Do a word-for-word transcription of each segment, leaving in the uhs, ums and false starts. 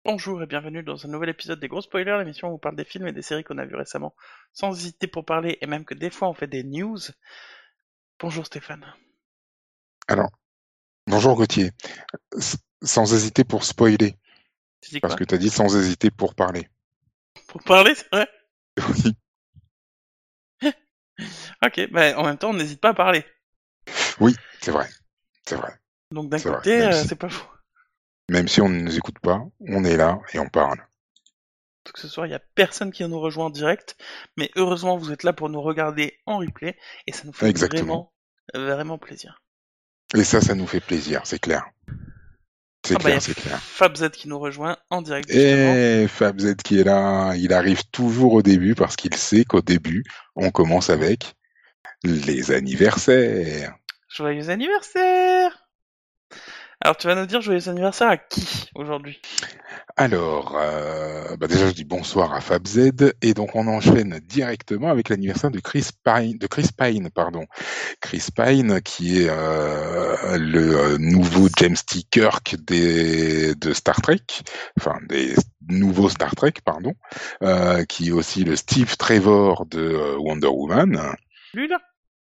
Bonjour et bienvenue dans un nouvel épisode des Gros Spoilers, l'émission où on parle des films et des séries qu'on a vus récemment, sans hésiter pour parler, et même que des fois on fait des news. Bonjour Stéphane. Alors, bonjour Gauthier. S- Sans hésiter pour spoiler, Tu dis parce quoi? que t'as dit sans hésiter pour parler. Pour parler, c'est vrai? Oui, Ok, bah en même temps on n'hésite pas à parler. oui, c'est vrai, c'est vrai, Donc d'un c'est vrai. côté, Même euh, si, c'est pas faux. même si on ne nous écoute pas, on est là et on parle. Que ce soir, il y a personne qui nous rejoint en direct, mais heureusement vous êtes là pour nous regarder en replay, et ça nous fait Exactement. vraiment, vraiment plaisir. Et ça, ça nous fait plaisir, c'est clair. C'est Ah bah il y clair, a c'est clair. FabZ qui nous rejoint en direct justement. Et Fab Z qui est là, il arrive toujours au début parce qu'il sait qu'au début, on commence avec les anniversaires. Joyeux anniversaire! Alors tu vas nous dire joyeux anniversaire à qui aujourd'hui? Alors, euh, bah déjà je dis bonsoir à Fab Z et donc on enchaîne directement avec l'anniversaire de Chris Pine, de Chris Pine, pardon. Chris Pine qui est euh, le euh, nouveau James T. Kirk des, de Star Trek, enfin des nouveaux Star Trek, pardon, euh, qui est aussi le Steve Trevor de euh, Wonder Woman. Lui là?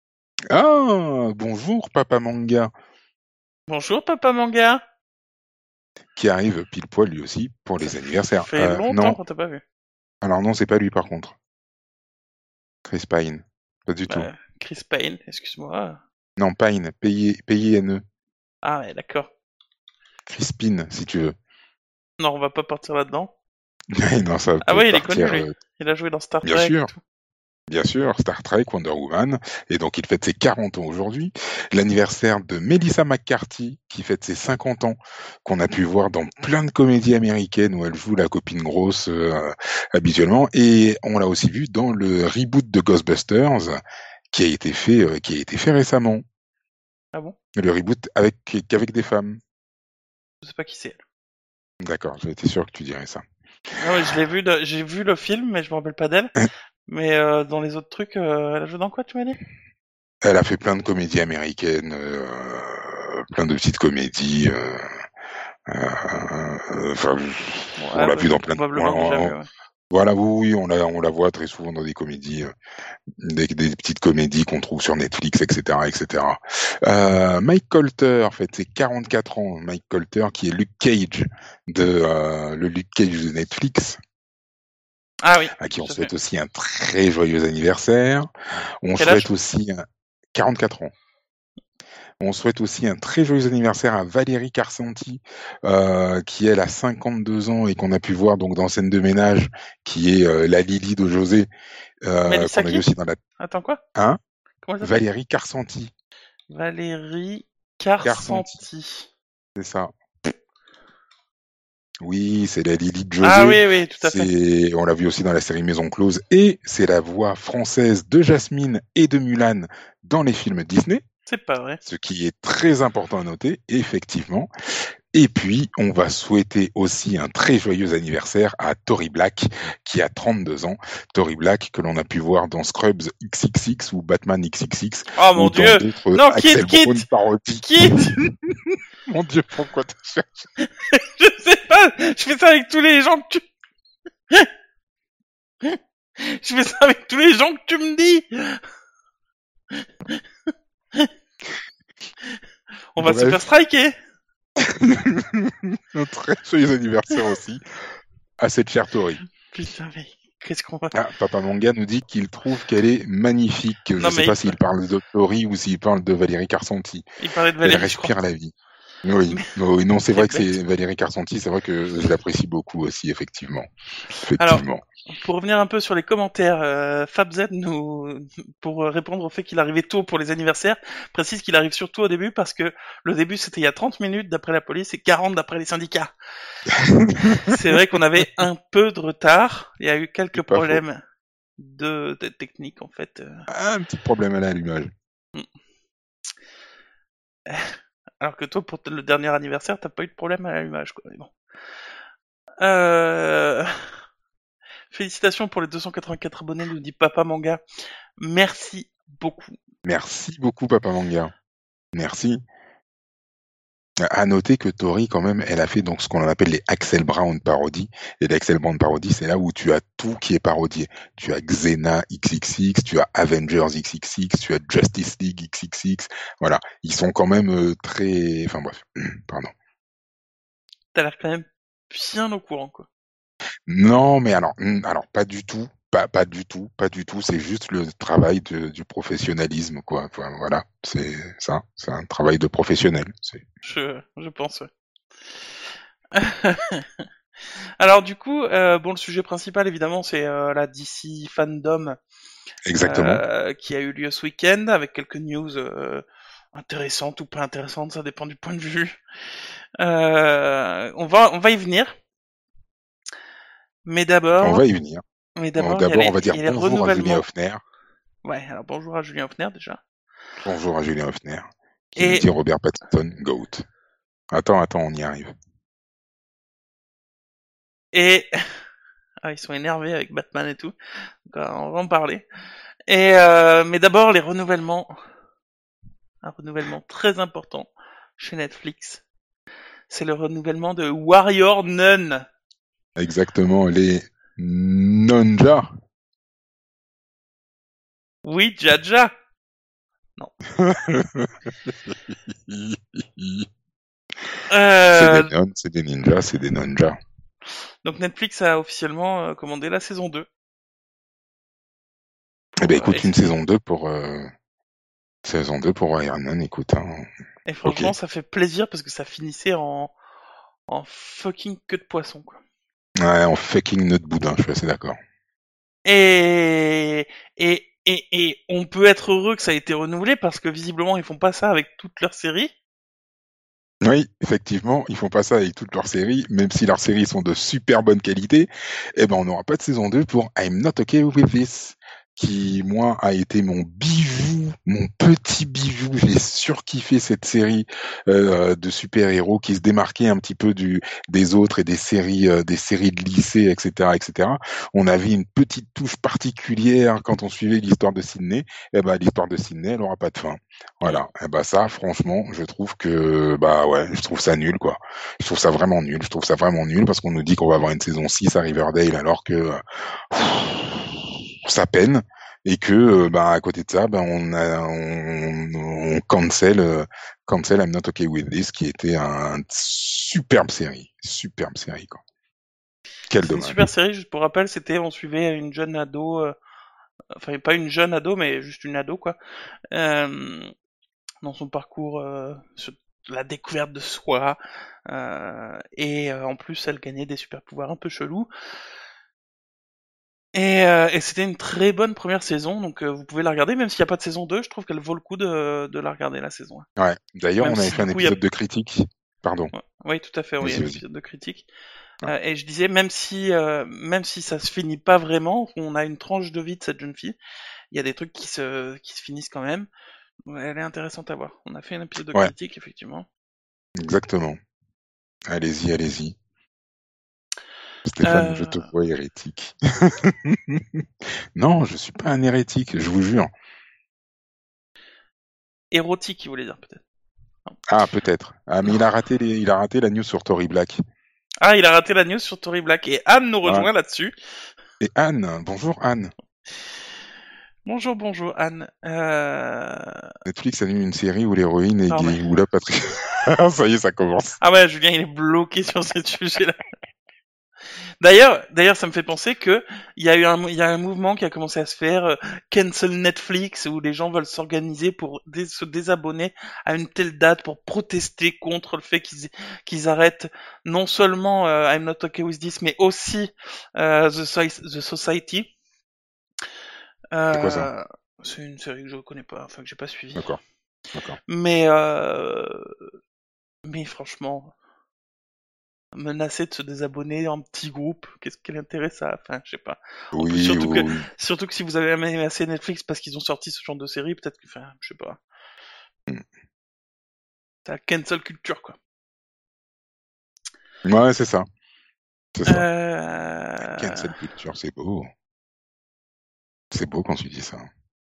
Ah, bonjour Papa Manga, Bonjour Papa Manga. qui arrive pile poil lui aussi pour Ça les anniversaires. fait Euh, longtemps non, qu'on t'a pas vu. alors non, c'est pas lui par contre. Chris Pine, pas du tout. Bah, Chris Payne, excuse-moi. Non, Pine, P I N E. Ah ouais, d'accord. Crispin, si tu veux. Non, on va pas partir là-dedans. non, ça Ah peut ouais, il est connu partir. lui. euh, Il a joué dans Star bien Trek et sûr, tout. bien sûr, Star Trek, Wonder Woman. Et donc, il fête ses quarante ans aujourd'hui. L'anniversaire de Melissa McCarthy, qui fête ses cinquante ans, qu'on a pu voir dans plein de comédies américaines où elle joue la copine grosse euh, habituellement. Et on l'a aussi vu dans le reboot de Ghostbusters, qui a été fait, euh, qui a été fait récemment. Ah bon? Le reboot avec, qu'avec des femmes. Je sais pas qui c'est elle. D'accord, j'étais sûr que tu dirais ça. Ah ouais, je l'ai vu, de- j'ai vu le film, mais je me rappelle pas d'elle. Mais euh, dans les autres trucs, euh, elle a joué dans quoi, tu m'as dit? Elle a fait plein de comédies américaines, euh, plein de petites comédies. Euh, euh, enfin, on Ouais, l'a bah, vu j'ai dans plein de. on- probablement déjà vu, on- ouais. voilà, oui, oui, on la, on la voit très souvent dans des comédies, euh, des, des petites comédies qu'on trouve sur Netflix, et cetera, et cetera. Euh, Mike Colter, en fait, c'est quarante-quatre ans. Mike Colter, qui est Luke Cage de euh, le Luke Cage de Netflix, Ah oui, à qui on tout à fait. souhaite aussi un très joyeux anniversaire. On Quel âge? souhaite aussi un quarante-quatre ans. On souhaite aussi un très joyeux anniversaire à Valérie Carcenti, euh, qui elle a cinquante-deux ans et qu'on a pu voir donc dans Scène de ménage, qui est euh, la Lily de José, euh, Mélissa qu'on a vu qui? aussi dans la Attends quoi? un. Comment elle s'appelle? Valérie Carcenti. Valérie Carcenti, Carcenti. c'est ça. Oui, c'est la Lily de Ah José. oui, oui, tout à fait. C'est, on l'a vu aussi dans la série Maison Close et c'est la voix française de Jasmine et de Mulan dans les films Disney. C'est pas vrai. Ce qui est très important à noter, effectivement. Et puis, on va souhaiter aussi un très joyeux anniversaire à Tori Black, qui a trente-deux ans. Tori Black, que l'on a pu voir dans Scrubs X X X ou Batman X X X, Oh mon ou dans dieu! d'autres Non, quitte, Axel Braun quitte! parodies. Quitte! Mon Dieu, pourquoi t'as cherché? Je sais pas! Je fais ça avec tous les gens que tu... Je fais ça avec tous les gens que tu me dis! On va se faire Bref, striker! un très joyeux anniversaire aussi à cette chère Tori. Putain, mais qu'est-ce qu'on va... Ah, Papa Manga nous dit qu'il trouve qu'elle est magnifique. Je ne Non, sais mais pas il, s'il parle de Tori ou s'il parle de Valérie Carcenti. il parlait de Elle Valérie, je crois. respire la vie. Oui, Mais oui, non, c'est t'es vrai que bête. c'est Valérie Carcenti, c'est vrai que je l'apprécie beaucoup aussi, effectivement. Alors, Effectivement. pour revenir un peu sur les commentaires, euh, FabZ nous, pour répondre au fait qu'il arrivait tôt pour les anniversaires, précise qu'il arrive surtout au début parce que le début c'était il y a trente minutes d'après la police et quarante d'après les syndicats. C'est vrai qu'on avait un peu de retard. Il y a eu quelques C'est pas faux. problèmes de, de technique en fait. Ah, un petit problème à l'allumage. Alors que toi, pour le dernier anniversaire, t'as pas eu de problème à l'allumage, quoi. Mais bon. Euh... Félicitations pour les deux cent quatre-vingt-quatre abonnés, nous dit Papa Manga. Merci beaucoup. Merci beaucoup, Papa Manga. Merci. À noter que Tori, quand même, elle a fait donc ce qu'on appelle les Axel Brown parodies. Et les Axel Brown parodies, c'est là où tu as tout qui est parodié. Tu as Xena X X X, tu as Avengers X X X, tu as Justice League X X X. Voilà. Ils sont quand même euh, très... Enfin bref, pardon. T'as l'air quand même bien au courant, quoi. Non, mais alors, hmm, alors pas du tout. Pas, pas du tout, pas du tout. C'est juste le travail de, du professionnalisme, quoi. Enfin, voilà, c'est ça. C'est un travail de professionnel. C'est... Je, je pense, ouais. Alors du coup, euh, bon, le sujet principal évidemment c'est euh, la D C Fandom Exactement. euh, qui a eu lieu ce week-end avec quelques news euh, intéressantes ou pas intéressantes, ça dépend du point de vue. Euh, on va on va y venir, mais On d'abord, va y venir. mais Bon, d'abord il y a d'abord, on les va il dire y a les bonjour à Julien renouvellements. Hoffner. Ouais, alors bonjour à Julien Hoffner déjà. Bonjour à Julien Hoffner, qui nous Et dit Robert Pattinson, GOAT. Attends, attends, on y arrive. et ah, ils sont énervés avec Batman et tout, donc euh, on va en parler. Et euh, mais d'abord les renouvellements, un renouvellement très important chez Netflix. C'est le renouvellement de Warrior Nun. Exactement, les Nonja. Oui, Jaja. Non. C'est des Euh, nonnes, c'est des ninjas, c'est des nonjas. donc Netflix a officiellement euh, commandé la saison deux. Eh ben Pour, euh, et, écoute, une saison deux pour euh, saison deux pour Iron Man, écoute, hein. et Ok. franchement, ça fait plaisir parce que ça finissait en, en fucking queue de poisson, quoi. Ouais, en fucking nœud de boudin, je suis assez d'accord. Et, et, et, et on peut être heureux que ça ait été renouvelé parce que visiblement ils font pas ça avec toutes leurs séries. Oui, effectivement, ils font pas ça avec toutes leurs séries, même si leurs séries sont de super bonne qualité, eh ben on n'aura pas de saison deux pour I'm Not Okay With This, qui, moi, a été mon bijou, mon petit bijou. J'ai surkiffé cette série euh, de super-héros qui se démarquait un petit peu du des autres et des séries euh, des séries de lycée, et cetera, et cetera. On avait une petite touche particulière quand on suivait l'histoire de Sydney. Eh ben l'histoire de Sydney, elle aura pas de fin. Mm. Voilà. Et bah ça, franchement, je trouve que bah ouais, je trouve ça nul quoi. Je trouve ça vraiment nul. Je trouve ça vraiment nul parce qu'on nous dit qu'on va avoir une saison six à Riverdale alors que pff, ça peine et que euh, bah à côté de ça, bah on a on, on cancel euh, cancel I'm Not Okay With This qui était un superbe série, superbe série quoi. Quel C'est une dommage. super série, juste pour rappel, c'était on suivait une jeune ado, euh, enfin pas une jeune ado, mais juste une ado quoi, euh, dans son parcours euh, sur la découverte de soi, euh, et euh, en plus elle gagnait des super pouvoirs un peu chelous. Et, euh, et c'était une très bonne première saison, donc euh, vous pouvez la regarder, même s'il n'y a pas de saison deux, je trouve qu'elle vaut le coup de, de la regarder la saison un. Ouais. D'ailleurs, Même on avait si fait du un coup il y a... épisode de critique. Pardon. Ouais, oui, tout à fait, oui, il y a Vas-y, un vas-y. épisode de critique. Ouais. Euh, et je disais, même si, euh, même si ça se finit pas vraiment, on a une tranche de vie de cette jeune fille, il y a des trucs qui se, qui se finissent quand même. Ouais, elle est intéressante à voir. On a fait un épisode de Ouais, critique, effectivement. exactement. Allez-y, allez-y. Stéphane, je Euh, te vois hérétique. Non, je suis pas un hérétique, je vous jure. érotique, il voulait dire, peut-être. Non. Ah, peut-être. Ah, mais Non. il a raté les... il a raté la news sur Tory Black. Ah, il a raté la news sur Tory Black. Et Anne nous Ah. rejoint là-dessus. Et Anne, bonjour Anne. Bonjour, bonjour, Anne. Euh... Netflix annule une série où l'héroïne est Non, mais... gay. Ou là, Patrick. Ça y est, ça commence. Ah ouais, Julien, il est bloqué sur ce sujet-là. D'ailleurs, d'ailleurs, ça me fait penser que il y a eu un, il y a un mouvement qui a commencé à se faire, euh, cancel Netflix, où les gens veulent s'organiser pour dés- se désabonner à une telle date pour protester contre le fait qu'ils qu'ils arrêtent non seulement euh, I'm Not Okay With This, mais aussi euh, The, Soci- The Society. C'est quoi ça? Euh, c'est une série que je connais pas, enfin que j'ai pas suivi. D'accord, d'accord. Mais euh, mais franchement, menacer de se désabonner en petit groupe, qu'est-ce quel intérêt ça a? Enfin, je sais pas. En plus, Oui, surtout que, oui, oui. surtout que si vous avez aimé assez Netflix parce qu'ils ont sorti ce genre de série, peut-être que, enfin, je sais pas. C'est la cancel culture, quoi. Ouais, c'est ça. C'est ça. Euh... Cancel culture, c'est beau. C'est beau quand tu dis ça.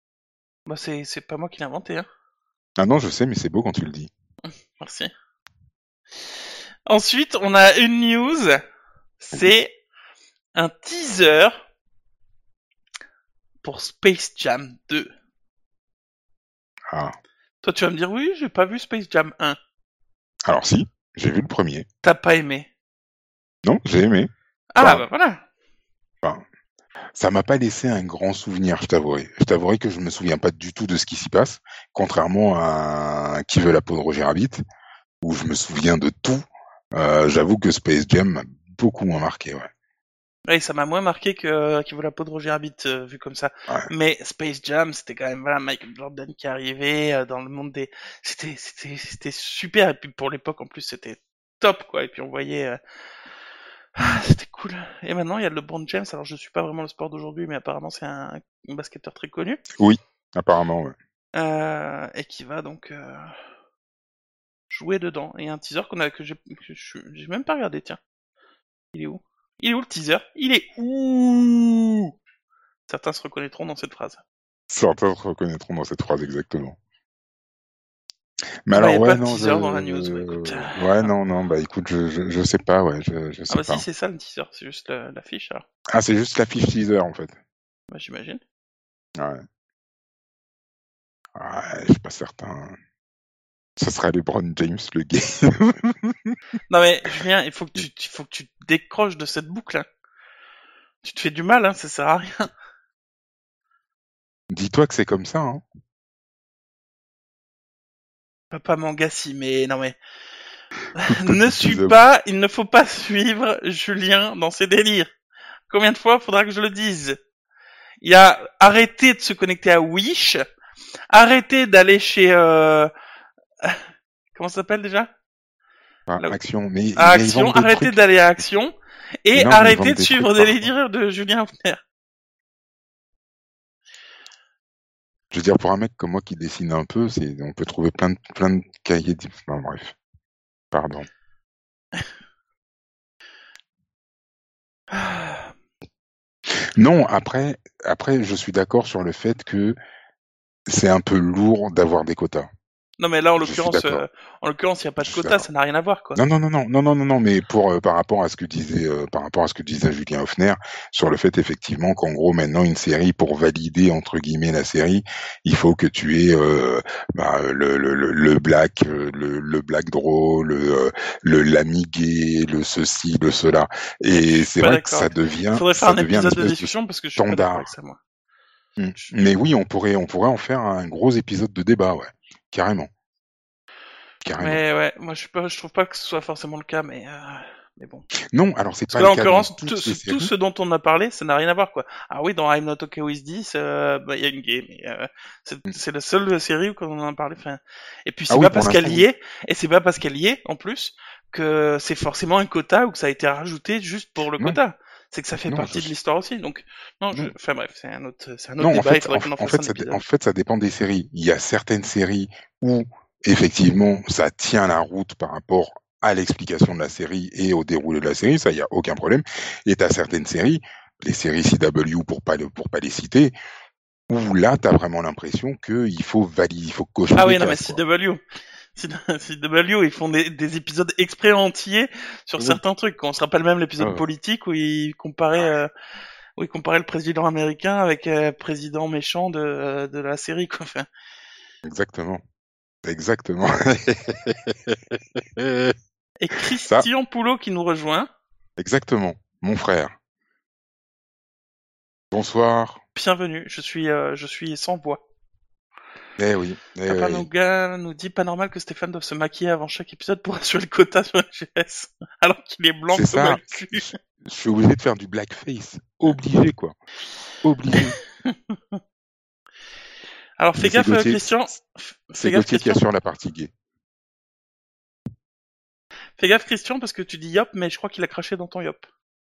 Bah, c'est, c'est pas moi qui l'ai inventé, hein. Ah non, je sais, mais c'est beau quand tu le dis. Merci. Ensuite, on a une news, c'est un teaser pour Space Jam deux. Ah. Toi, tu vas me dire, oui, j'ai pas vu Space Jam un. Alors si, j'ai vu le premier. T'as pas aimé? Non, j'ai aimé. Ah, Enfin, bah voilà. enfin, ça m'a pas laissé un grand souvenir, je t'avouerai. Je t'avouerai que je me souviens pas du tout de ce qui s'y passe, contrairement à Qui veut la peau de Roger Rabbit, où je me souviens de tout. Euh, j'avoue que Space Jam m'a beaucoup moins marqué, ouais. Oui, ça m'a moins marqué que Qui vaut la peau de Roger Rabbit, euh, vu comme ça. Ouais. Mais Space Jam, c'était quand même, voilà, Michael Jordan qui arrivait euh, dans le monde des... C'était, c'était, c'était super. Et puis pour l'époque, en plus, c'était top, quoi. Et puis on voyait... euh, Ah, c'était cool. Et maintenant, il y a le LeBron James. Alors, je suis pas vraiment le sport d'aujourd'hui, mais apparemment, c'est un, un basketteur très connu. Oui, apparemment, ouais. Euh, et qui va donc euh, jouer dedans. Et un teaser qu'on a que j'ai que je- j'ai même pas regardé. Tiens, il est où? Il est où le teaser? Il est où? Certains se reconnaîtront dans cette phrase. Certains se reconnaîtront dans cette phrase exactement. Mais Ah bah, y alors a pas ouais de non teaser je dans la news. Bah, écoute. ouais non non bah écoute je je, je sais pas ouais je je Ah sais bah pas. si, c'est ça le teaser. C'est juste la- l'affiche. Alors, Ah c'est juste la fiche teaser en fait. bah, j'imagine. Ouais. Ouais, je suis pas certain. Ce sera LeBron James le gay. Non mais Julien, il faut que tu, il faut que tu te décroches de cette boucle. Hein. Tu te fais du mal, hein, ça sert à rien. Dis-toi que c'est comme ça hein. Papa Mangassi, mais non mais Toute ne petite suis teaser. pas, il ne faut pas suivre Julien dans ses délires. Combien de fois faudra que je le dise? Il y a arrêtez de se connecter à Wish, arrêtez d'aller chez euh... comment ça s'appelle déjà? Enfin, Là où- Action mais À mais ils Action, vendent des arrêtez trucs. d'aller à Action Mais et non mais ils arrêtez vendent de des suivre trucs des parfois. délires de Julien Hoffner. Je veux dire pour un mec comme moi qui dessine un peu c'est on peut trouver plein de plein de cahiers. De... Enfin, bref. Pardon. Non, après, après, je suis d'accord sur le fait que c'est un peu lourd d'avoir des quotas. Non mais là en Je suis l'occurrence, d'accord. euh, en l'occurrence il y a pas de Je suis quota, d'accord. ça n'a rien à voir quoi. Non, non, non, non, non, non, non, non, mais pour euh, par rapport à ce que disait euh, par rapport à ce que disait Julien Hoffner sur le fait effectivement qu'en gros maintenant une série pour valider entre guillemets la série, il faut que tu aies euh, bah, le, le, le, le black, euh, le, le black draw, le euh, le l'ami gay, le ceci, le cela. Je Et suis c'est pas vrai que d'accord. ça Il devient faudrait faire ça un devient une épisode de espèce de discussion parce que je suis pas d'accord avec standard. ça moi. Mm. Je- Mais oui, on pourrait on pourrait en faire un gros épisode de débat, ouais, carrément, carrément. Mais ouais, moi je suis pas, je trouve pas que ce soit forcément le cas, mais euh, mais bon. Non, alors c'est Parce pas que le là, en cas dans l'occurrence, tout, toutes les ce- tout séries. ce dont on a parlé, ça n'a rien à voir, quoi. Ah oui, dans I'm Not Okay With This, euh, bah, il y a une gay, mais euh, c'est, Mm. c'est la seule série où on en a parlé. Enfin, et puis Ah c'est oui, pas pour parce l'instant, qu'elle y oui. est, et c'est pas parce qu'elle y est, en plus, que c'est forcément un quota ou que ça a été rajouté juste pour le Non, quota. C'est que ça fait non, je partie de suis... l'histoire aussi. Donc, non, je, non, enfin bref, c'est un autre, c'est un autre non. En débat. Il fait, faudrait en, qu'on en en fasse fait, un ça, dé- épisode. en fait, ça dépend des séries. Il y a certaines séries où effectivement, ça tient la route par rapport à l'explication de la série et au déroulé de la série. Ça, il y a aucun problème. Et t'as certaines séries, les séries C W pour pas le- pour pas les citer, où là, t'as vraiment l'impression que il faut valider, il faut cocher Ah des oui, non, mais cases, quoi. C W. C W, ils font des, des épisodes exprès entiers sur Oui. certains trucs. On se rappelle même l'épisode Ah, politique où ils comparaient, ouais. euh, où ils comparaient le président américain avec le président méchant de, euh, de la série, quoi. Enfin, Exactement. Exactement. et Ça, Christian Poulot qui nous rejoint. exactement. Mon frère. Bonsoir. Bienvenue. Je suis, euh, je suis sans voix. Eh oui. Eh Papa oui. Nougat nous dit pas normal que Stéphane doive se maquiller avant chaque épisode pour assurer le quota sur la G S, alors qu'il est blanc C'est comme un ça. cul. Je je suis obligé de faire du blackface. Obligé, quoi. Obligé. Alors fais Mais c'est gaffe, euh, Gauthier, Christian. F- Fais c'est gaffe, Gauthier qui Christian. assure la partie gay. Fais gaffe, Christian, parce que tu dis yop, mais je crois qu'il a craché dans ton yop.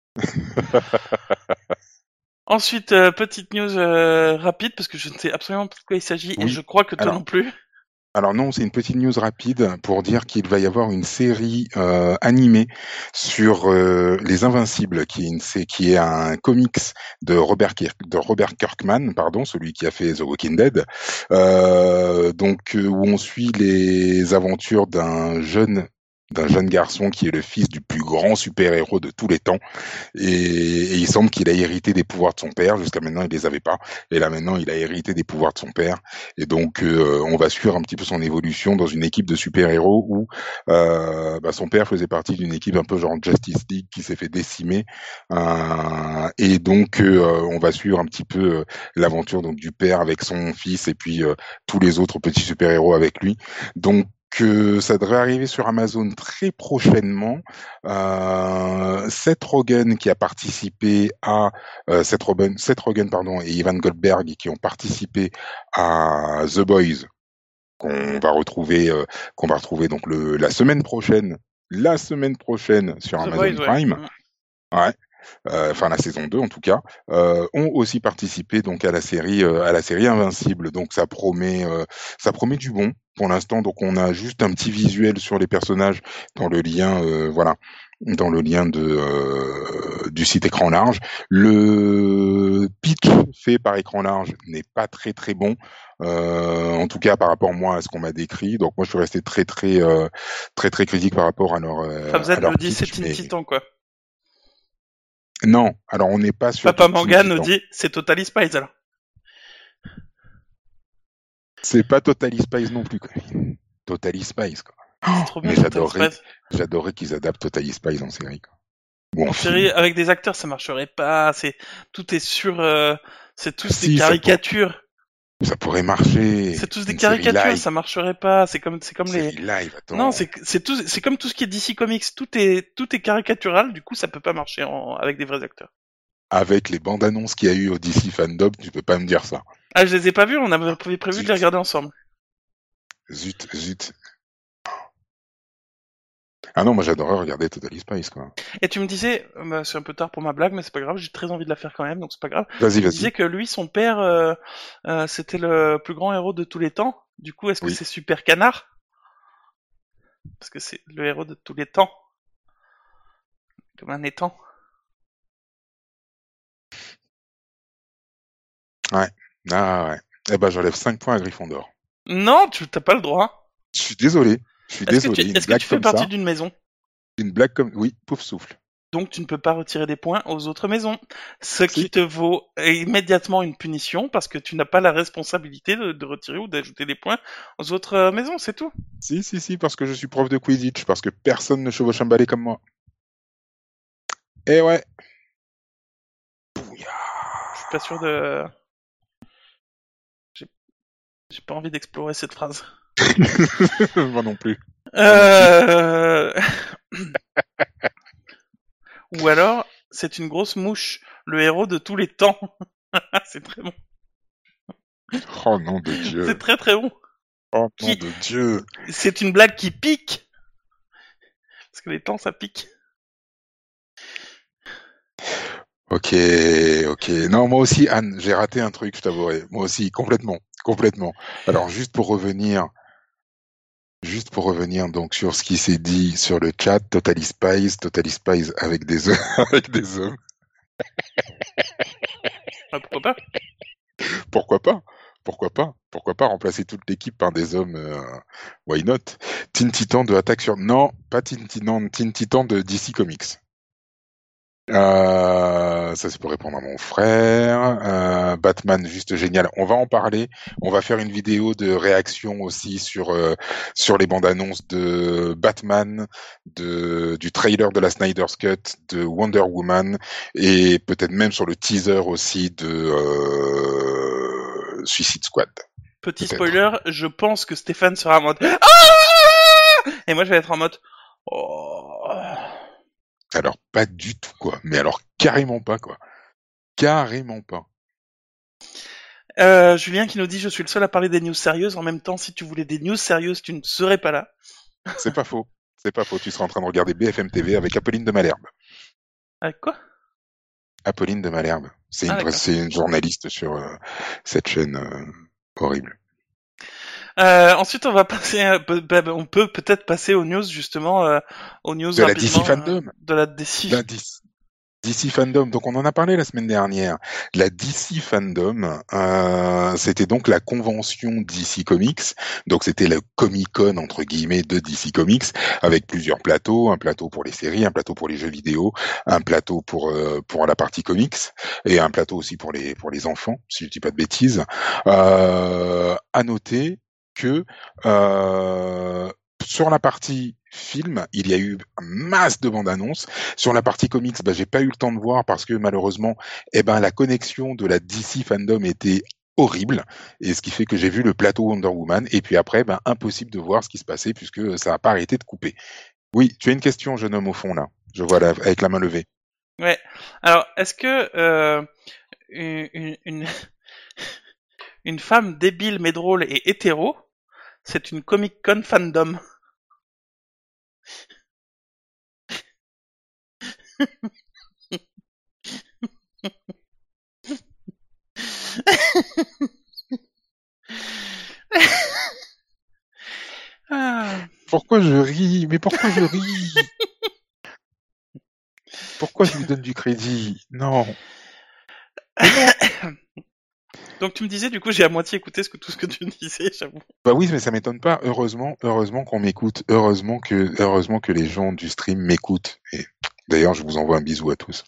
Ensuite, euh, petite news euh, rapide, parce que je ne sais absolument pas de quoi il s'agit, et Oui. je crois que toi Alors, non plus. alors non, c'est une petite news rapide pour dire qu'il va y avoir une série euh, animée sur euh, Les Invincibles, qui est, une, c'est, qui est un comics de Robert, Kirk, de Robert Kirkman, pardon, celui qui a fait The Walking Dead, euh, donc euh, où on suit les aventures d'un jeune d'un jeune garçon qui est le fils du plus grand super-héros de tous les temps. Et, et il semble qu'il a hérité des pouvoirs de son père. Jusqu'à maintenant, il les avait pas. Et là, maintenant, il a hérité des pouvoirs de son père. Et donc, euh, on va suivre un petit peu son évolution dans une équipe de super-héros où euh, bah, son père faisait partie d'une équipe un peu genre Justice League qui s'est fait décimer. Euh, et donc, euh, on va suivre un petit peu euh, l'aventure donc du père avec son fils et puis euh, tous les autres petits super-héros avec lui. Donc, que ça devrait arriver sur Amazon très prochainement. Euh, Seth Rogen qui a participé à euh, Seth Rogen, Seth Rogen pardon et Ivan Goldberg qui ont participé à The Boys qu'on va retrouver euh, qu'on va retrouver donc le la semaine prochaine la semaine prochaine sur The Amazon Boys, ouais. Prime. Mm. Ouais. Euh, enfin la saison deux en tout cas, euh, ont aussi participé donc à la série euh, à la série Invincible. Donc ça promet euh, ça promet du bon pour l'instant. Donc on a juste un petit visuel sur les personnages dans le lien euh, voilà dans le lien de euh, du site Écran Large. Le pitch fait par Écran Large n'est pas très très bon. Euh, en tout cas par rapport moi à ce qu'on m'a décrit. Donc moi je suis resté très très euh, très très critique par rapport à leur euh, Fabzet à leur nous dit c'est pitch. Teen Mais Titan, quoi. non, alors on n'est pas sur Papa du Teen Manga nous Titan. dit c'est Totally Spies, alors. C'est pas Totally Spies non plus, quoi. Totally Spies, quoi. C'est Oh, trop bien, mais Totally j'adorerais, Spies. j'adorerais qu'ils adaptent Totally Spies en série, quoi. Ou en En film. série, avec des acteurs, ça marcherait pas. C'est tout est sur, euh, c'est tous des Si, ça, pour- caricatures. ça pourrait marcher. C'est tous des Une série caricatures, live. ça marcherait pas. C'est comme, c'est Une comme les. série live, Non, attends. c'est c'est tout, c'est comme tout ce qui est D C Comics. Tout est tout est caricatural. Du coup, ça peut pas marcher en, avec des vrais acteurs. Avec les bandes annonces qu'il y a eu au D C Fandom, tu peux pas me dire ça. Ah, je les ai pas vus. On avait prévu prévu de les Zut, regarder ensemble. zut, zut. Ah non, moi j'adorerais regarder Totally Spies, quoi. Et tu me disais, euh, bah, c'est un peu tard pour ma blague, mais c'est pas grave. J'ai très envie de la faire quand même, donc c'est pas grave. Vas-y, Tu me vas-y. disais que lui, son père, euh, euh, c'était le plus grand héros de tous les temps. Du coup, est-ce que Oui. c'est Super Canard? Parce que c'est le héros de tous les temps. Comme un étang. Ouais. Ah ouais. Eh ben j'enlève cinq points à Gryffondor. Non, tu t'as pas le droit. Je suis désolé. Je suis Est-ce que tu, désolé. Une est-ce que blague tu fais comme partie ça. d'une maison? Une blague comme. Oui, pouf souffle. Donc tu ne peux pas retirer des points aux autres maisons. Ce qui Si. te vaut immédiatement une punition parce que tu n'as pas la responsabilité de, de retirer ou d'ajouter des points aux autres euh, maisons, c'est tout. Si, si, si, parce que je suis prof de Quidditch, parce que personne ne chevauche un balai comme moi. Eh ouais. Je suis pas sûr de... J'ai, j'ai pas envie d'explorer cette phrase. Moi non plus. Euh... Ou alors, c'est une grosse mouche, le héros de tous les temps. C'est très bon. Oh nom de Dieu. C'est très très bon. Oh Qui- nom de Dieu. C'est une blague qui pique. Parce que les temps, ça pique. Ok, ok. Non, moi aussi, Anne, j'ai raté un truc, je t'avouerai. Moi aussi, complètement, complètement. Alors, juste pour revenir, juste pour revenir donc sur ce qui s'est dit sur le chat, Totally Spies, Totally Spies avec des hommes, avec des hommes. Ah, pourquoi pas? Pourquoi pas? Pourquoi pas? Pourquoi pas remplacer toute l'équipe par des hommes? euh, Why not? Teen Titan de Attaque sur... Non, pas Teen Titan, Teen Titan de D C Comics. Euh, ça c'est pour répondre à mon frère. Euh, Batman, juste génial. On va en parler. On va faire une vidéo de réaction aussi sur euh, sur les bandes annonces de Batman, de du trailer de la Snyder's Cut, de Wonder Woman et peut-être même sur le teaser aussi de euh, Suicide Squad. Petit Peut-être. spoiler, je pense que Stéphane sera en mode ah et moi je vais être en mode oh. Alors pas du tout quoi, mais alors carrément pas quoi, carrément pas. Euh, Julien qui nous dit je suis le seul à parler des news sérieuses. En même temps, si tu voulais des news sérieuses, tu ne serais pas là. C'est pas faux, c'est pas faux. Tu seras en train de regarder B F M T V avec Apolline de Malherbe. Avec quoi? Apolline de Malherbe, c'est Ah, une, d'accord. c'est une journaliste sur euh, cette chaîne euh, horrible. Euh, ensuite, on va passer, à- pe- pe- on peut peut-être passer aux news justement, euh, aux news De la D C rapidement, Fandom. euh, de la D C. La D C, D C Fandom, donc on en a parlé la semaine dernière. La D C Fandom, euh, c'était donc la convention D C Comics, donc c'était le Comic-Con entre guillemets de D C Comics, avec plusieurs plateaux, un plateau pour les séries, un plateau pour les jeux vidéo, un plateau pour euh, pour la partie comics et un plateau aussi pour les pour les enfants, si je dis pas de bêtises. Euh, à noter que euh, sur la partie film, il y a eu masse de bandes annonces. Sur la partie comics, bah, j'ai pas eu le temps de voir parce que malheureusement, eh ben, la connexion de la D C fandom était horrible, et ce qui fait que j'ai vu le plateau Wonder Woman, et puis après, ben, impossible de voir ce qui se passait puisque ça n'a pas arrêté de couper. Oui, tu as une question, jeune homme, au fond, là. Je vois là, avec la main levée. Ouais. Alors, est-ce que euh, une, une, une femme débile mais drôle et hétéro, c'est une Comic Con fandom? Ah. Pourquoi je ris? Mais pourquoi je ris? Pourquoi je lui donne du crédit? Non. Mais non. Donc tu me disais, du coup, j'ai à moitié écouté ce que, tout ce que tu me disais, j'avoue. Bah oui, mais ça m'étonne pas. Heureusement, heureusement qu'on m'écoute. Heureusement que, heureusement que les gens du stream m'écoutent. Et d'ailleurs, je vous envoie un bisou à tous.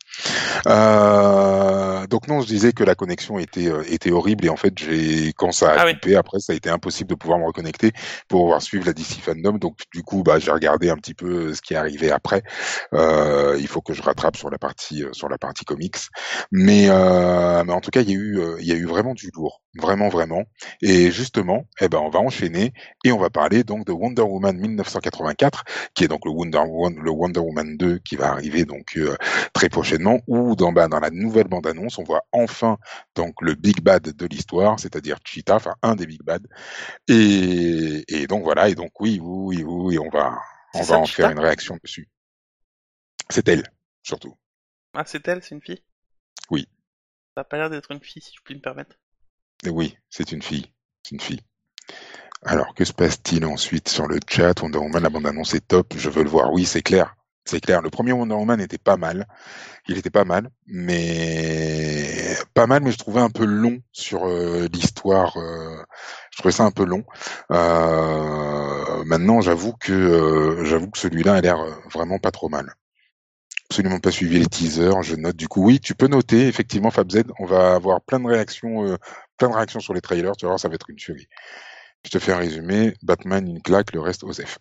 Euh, donc non, je disais que la connexion était euh, était horrible, et en fait, j'ai quand ça a Ah oui. coupé, après, ça a été impossible de pouvoir me reconnecter pour pouvoir suivre la D C Fandom. Donc du coup, bah j'ai regardé un petit peu ce qui est arrivé après. Euh, il faut que je rattrape sur la partie euh, sur la partie comics, mais euh, mais en tout cas, il y a eu euh, il y a eu vraiment du lourd, vraiment vraiment. Et justement, eh ben on va enchaîner et on va parler donc de Wonder Woman mille neuf cent quatre-vingt-quatre, qui est donc le Wonder Woman, le Wonder Woman deux qui va arriver donc euh, très prochainement, où dans, bah, dans la nouvelle bande-annonce, on voit enfin donc le Big Bad de l'histoire, c'est-à-dire Cheetah, enfin un des Big Bad. Et, et donc voilà, et donc oui, oui, oui, oui, on va, on C'est va ça, en faire Cheetah? une réaction dessus. C'est elle, surtout. Ah, c'est elle, c'est une fille? Oui, Ça a pas l'air d'être une fille, si je puis me permettre. et oui, c'est une fille. C'est une fille. Alors, que se passe-t-il ensuite sur le chat? Wonder Woman, la bande-annonce est top, je veux le voir. Oui, c'est clair. C'est clair. Le premier Wonder Woman était pas mal. Il était pas mal, mais pas mal, mais je trouvais un peu long sur euh, l'histoire. Euh, je trouvais ça un peu long. Euh, maintenant, j'avoue que euh, j'avoue que celui-là a l'air euh, vraiment pas trop mal. Absolument pas suivi les teasers. Je note du coup. Oui, tu peux noter. Effectivement, FabZ, on va avoir plein de réactions, euh, plein de réactions sur les trailers. Tu vas voir, ça va être une tuerie. Je te fais un résumé. Batman, une claque, le reste, Osef.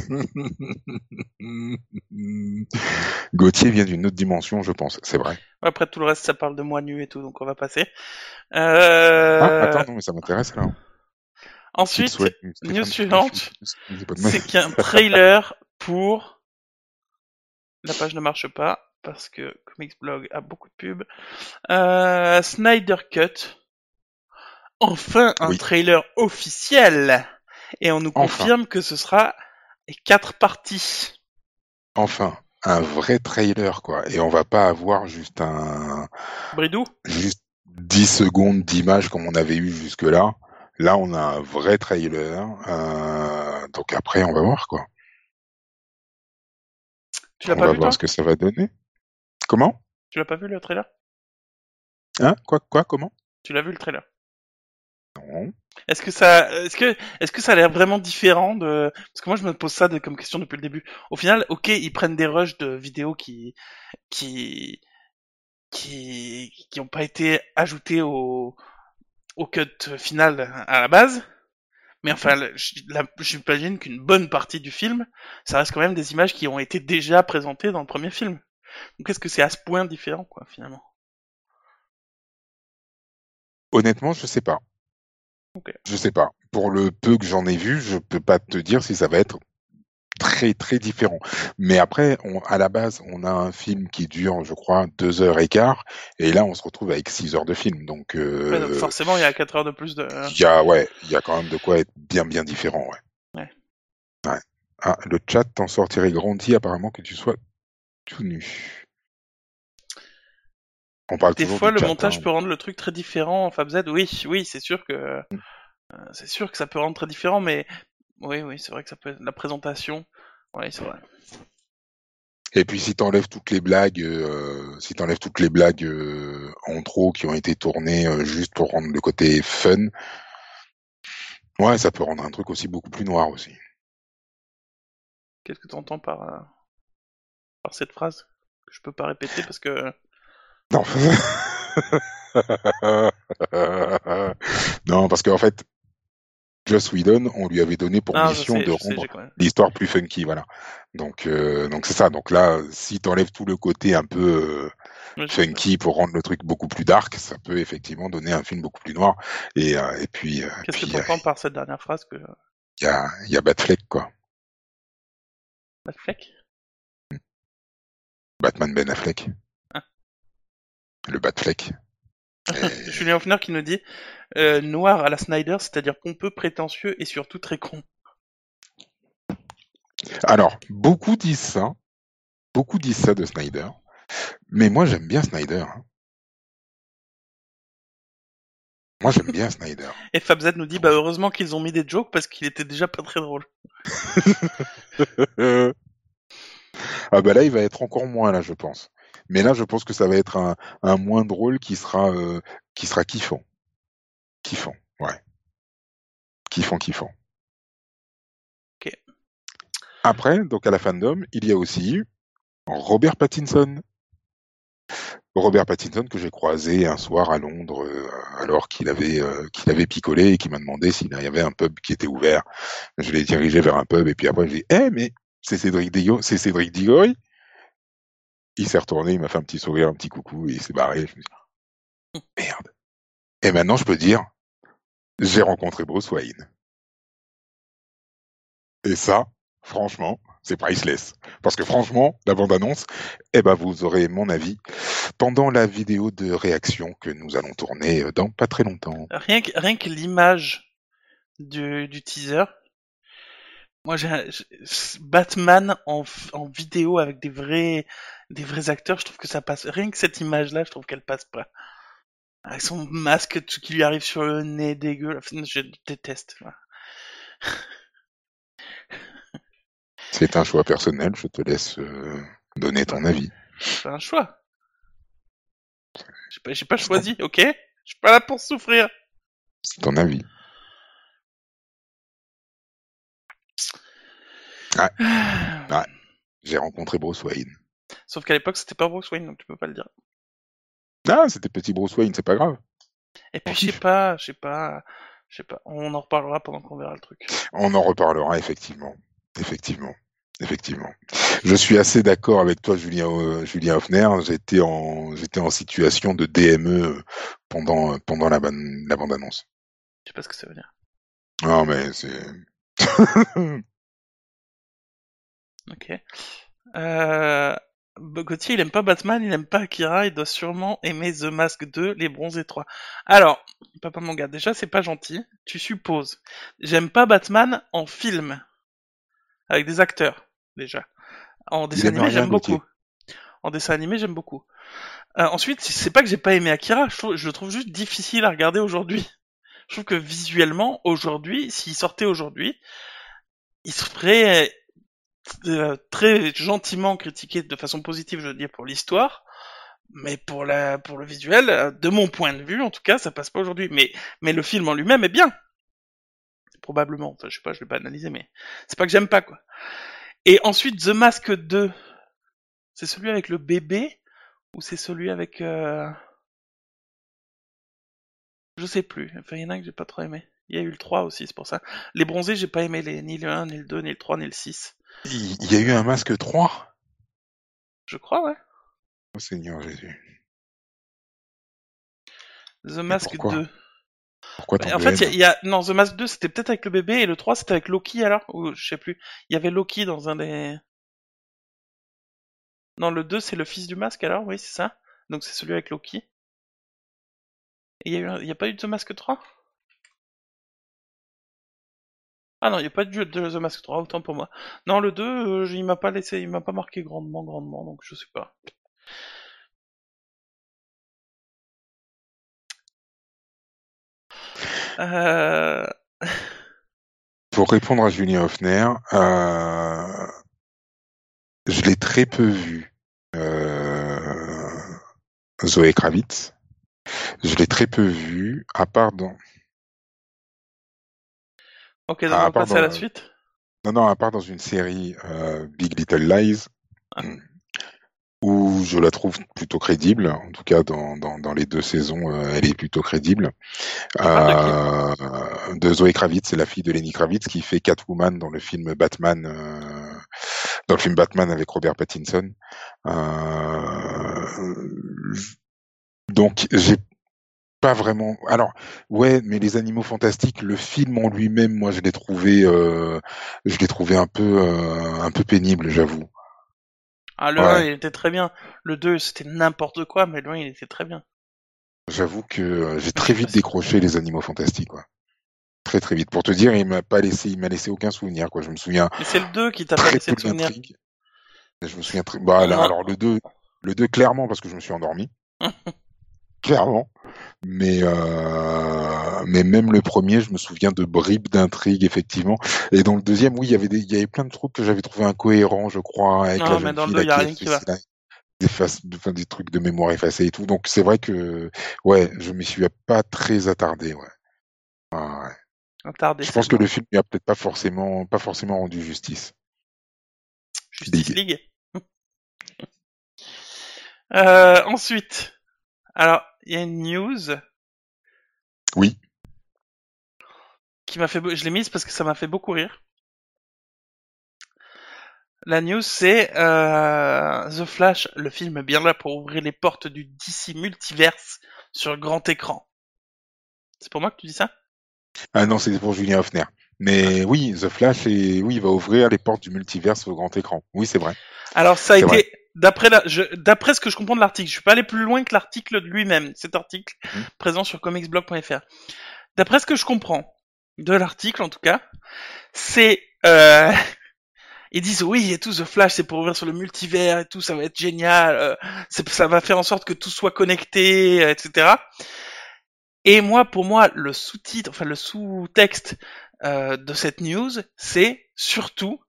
Gauthier vient d'une autre dimension, je pense. C'est vrai. Après, tout le reste, ça parle de moi nu et tout, donc on va passer. Ah, Euh... attends, non, mais ça m'intéresse alors. S'il Ensuite, souhaite, news Stéphane, tu suivante, n'excuses pas de mal. c'est qu'il y a un trailer pour... La page ne marche pas, parce que Comics Blog a beaucoup de pubs. Euh, Snyder Cut. Enfin, un Oui, trailer officiel! Et on nous enfin, confirme que ce sera les quatre parties. enfin, un vrai trailer, quoi. Et on va pas avoir juste un, Bridou? juste dix secondes d'image comme on avait eu jusque-là. Là, on a un vrai trailer. Euh, donc après, on va voir, quoi. Tu l'as On pas va vu, voir ce toi? que ça va donner. Comment? Tu l'as pas vu, le trailer? Hein? Quoi, quoi, comment? Tu l'as vu, le trailer? Non. Est-ce que ça, est-ce que, est-ce que ça a l'air vraiment différent de, parce que moi je me pose ça de- comme question depuis le début. Au final, ok, ils prennent des rushs de vidéos qui, qui, qui, qui ont pas été ajoutés au, au cut final à la base. Mais Mhm. enfin, le- j- la- j'imagine qu'une bonne partie du film, ça reste quand même des images qui ont été déjà présentées dans le premier film. Donc est-ce que c'est à ce point différent, quoi, finalement? Honnêtement, je sais pas. Ok. Je sais pas. Pour le peu que j'en ai vu, je peux pas te dire si ça va être très très différent. Mais après, on, à la base, on a un film qui dure, je crois, deux heures et quart, et là, on se retrouve avec six heures de film. Donc, Ouais, donc euh, forcément, il y a quatre heures de plus de. il y a, ouais, il y a quand même de quoi être bien bien différent, ouais. Ouais. Ouais. Ah, le chat t'en sortirait grandi apparemment que tu sois tout nu. On parle Des toujours fois, du le chat, montage hein. peut rendre le truc très différent en FabZ. Oui, oui, c'est sûr que euh, c'est sûr que ça peut rendre très différent, mais oui, oui, c'est vrai que ça peut être la présentation. Oui, c'est vrai. Et puis si t'enlèves toutes les blagues, euh, si t'enlèves toutes les blagues euh, en trop qui ont été tournées euh, juste pour rendre le côté fun, ouais, ça peut rendre un truc aussi beaucoup plus noir aussi. Qu'est-ce que tu entends par, euh, par cette phrase que je peux pas répéter parce que... Non, non, parce qu'en fait, Joss Whedon, on lui avait donné pour Non, je mission sais, de je sais, rendre j'ai quand même. l'histoire plus funky, voilà. Donc, euh, donc c'est ça. Donc là, si t'enlèves tout le côté un peu euh, Oui, je sais. funky pour rendre le truc beaucoup plus dark, ça peut effectivement donner un film beaucoup plus noir. Et, euh, et puis, euh, Qu'est-ce que puis tu entends par cette dernière phrase que... il y a, y a Batfleck, quoi. Batfleck? Batman Ben Affleck, Ah. le Batfleck. Et... Julien Hoffner qui nous dit euh, noir à la Snyder, c'est-à-dire pompeux, prétentieux et surtout très con. Alors, beaucoup disent ça, beaucoup disent ça de Snyder, mais moi j'aime bien Snyder. Hein. Moi j'aime bien Snyder. Et Fabzet nous dit bah heureusement qu'ils ont mis des jokes parce qu'il était déjà pas très drôle. Ah bah là il va être encore moins là je pense. Mais là je pense que ça va être un, un moins drôle qui sera euh, qui sera kiffant. Kiffant, ouais. Kiffant, kiffant. Ok. Après, donc à la fandom, il y a aussi eu Robert Pattinson. Robert Pattinson que j'ai croisé un soir à Londres euh, alors qu'il avait euh, qu'il avait picolé et qui m'a demandé s'il y avait un pub qui était ouvert. Je l'ai dirigé vers un pub et puis après je lui ai dit eh mais c'est Cédric Digo, c'est Cédric Diggory. Il s'est retourné, il m'a fait un petit sourire, un petit coucou et il s'est barré. Je me suis dit merde. Et maintenant je peux dire j'ai rencontré Bruce Wayne. Et ça, franchement, c'est priceless. Parce que franchement, la bande-annonce, eh ben, vous aurez mon avis pendant la vidéo de réaction que nous allons tourner euh, dans pas très longtemps. Rien que, rien que l'image du, du teaser, moi j'ai j'ai- Batman en, en vidéo avec des vrais des vrais acteurs, je trouve que ça passe. Rien que cette image-là, je trouve qu'elle passe pas. Avec son masque qui lui arrive sur le nez dégueu, je déteste. Voilà. C'est un choix personnel, je te laisse euh, donner Bah, ton avis. c'est pas un choix. J'ai pas, j'ai pas C'est ton, choisi, ok? Je suis pas là pour souffrir. c'est ton avis. Ouais, ouais. J'ai rencontré Bruce Wayne. Sauf qu'à l'époque, c'était pas Bruce Wayne, donc tu peux pas le dire. Ah, c'était petit Bruce Wayne, c'est pas grave. Et On puis, je sais kiffe. pas, je sais pas, je sais pas. On en reparlera pendant qu'on verra le truc. On en reparlera effectivement. Effectivement. Effectivement. Je suis assez d'accord avec toi, Julien, euh, Julien Hoffner. J'étais en, j'étais en situation de D M E pendant, pendant la, ban- la bande-annonce. Je sais pas ce que ça veut dire. Non, mais c'est... Ok. Euh... Gauthier, il aime pas Batman, il aime pas Akira, il doit sûrement aimer The Mask deux, Les Bronzés trois. Alors, papa mon gars, déjà c'est pas gentil, tu supposes. J'aime pas Batman en film, avec des acteurs, déjà. En Il dessin aime animé, rien, j'aime Gauthier. beaucoup. En dessin animé, j'aime beaucoup. Euh, ensuite, c'est pas que j'ai pas aimé Akira, je, trouve, je le trouve juste difficile à regarder aujourd'hui. Je trouve que visuellement, aujourd'hui, s'il sortait aujourd'hui, il serait euh, très gentiment critiqué de façon positive, je veux dire, pour l'histoire, mais pour la, pour le visuel, euh, de mon point de vue, en tout cas, ça passe pas aujourd'hui. Mais, mais le film en lui-même est bien. Probablement. Enfin, je sais pas, je l'ai pas analysé, mais c'est pas que j'aime pas, quoi. Et ensuite, The Mask deux, c'est celui avec le bébé, ou c'est celui avec, euh... je sais plus. Enfin, il y en a un que j'ai pas trop aimé. Il y a eu le trois aussi, c'est pour ça. Les bronzés, j'ai pas aimé les, ni le un, ni le deux, ni le trois, ni le six. Il, il y a eu un masque trois. Je crois, ouais. Oh Seigneur Jésus. The Mais Mask pourquoi? deux. Pourquoi Bah, tant en de fait, il y, a- haine? il y a, non, The Mask deux, c'était peut-être avec le bébé, et le trois, c'était avec Loki, alors? Ou, je sais plus. Il y avait Loki dans un des... Non, le deux, c'est le fils du masque, alors? Oui, c'est ça. Donc c'est celui avec Loki. Et il y a eu, un- il y a pas eu de The Mask trois? Ah non, il y a pas eu de de The Mask trois, autant pour moi. Non, le deux, euh, il m'a pas laissé, il m'a pas marqué grandement, grandement, donc je sais pas. Euh... Pour répondre à Julien Hoffner, euh, je l'ai très peu vu. Euh, Zoé Kravitz. Je l'ai très peu vu, à part dans, Ok, donc on à va part passer à la dans, suite. non, non, à part dans une série euh, Big Little Lies, où je la trouve plutôt crédible. En tout cas, dans, dans, dans les deux saisons, euh, elle est plutôt crédible. Tu parles de qui? Euh, de Zoé Kravitz, c'est la fille de Lenny Kravitz qui fait Catwoman dans le film Batman, euh, dans le film Batman avec Robert Pattinson. Euh, donc, j'ai pas vraiment. Alors, ouais, mais les Animaux Fantastiques, le film en lui-même, moi, je l'ai trouvé, euh, je l'ai trouvé un peu, euh, un peu pénible, j'avoue. Ah, le un, Ouais, il était très bien. Le deux, c'était n'importe quoi, mais le un, il était très bien. j'avoue que euh, j'ai Mais je très suis pas vite sûr. décroché les Animaux Fantastiques, quoi. Très très vite. Pour te dire, il m'a pas laissé, il m'a laissé aucun souvenir, quoi. Je me souviens Mais c'est le deux qui t'a pas très laissé peu de souvenir. d'intrigues. Je me souviens très. Bah, On là, m'a- alors le deux, le deux clairement parce que je me suis endormi, clairement. Mais euh, mais même le premier, je me souviens de bribes d'intrigues effectivement. Et dans le deuxième, oui, il y avait des, il y avait plein de trucs que j'avais trouvé incohérents, je crois, avec la Non, mais jeune dans le fille deux, là il y a qui rien qui va. efface, là, des, faces- enfin, des trucs de mémoire effacés et tout. Donc c'est vrai que ouais, je m'y suis pas très attardé. Ouais. Ah, ouais. Attardé, Je c'est pense le que mot. le film lui a peut-être pas forcément pas forcément rendu justice. Justice Big. League. Euh, ensuite, alors, il y a une news Oui. qui m'a fait, be- je l'ai mise parce que ça m'a fait beaucoup rire. La news, c'est euh, The Flash, le film est bien là pour ouvrir les portes du D C Multiverse sur grand écran. C'est pour moi que tu dis ça? Ah non, c'était pour Julien Hoffner. Mais oui, The Flash, et oui, il va ouvrir les portes du multiverse au grand écran. Oui, c'est vrai. Alors ça a C'est vrai. été, d'après la, je, d'après ce que je comprends de l'article, je suis pas allé plus loin que l'article de lui-même, cet article Mhm. présent sur comicsblog point f r. D'après ce que je comprends de l'article en tout cas, c'est euh, ils disent oui et tout The Flash c'est pour ouvrir sur le multivers et tout, ça va être génial, euh, c'est, ça va faire en sorte que tout soit connecté, euh, et cetera. Et moi, pour moi, le sous-titre, enfin le sous-texte euh, de cette news, c'est surtout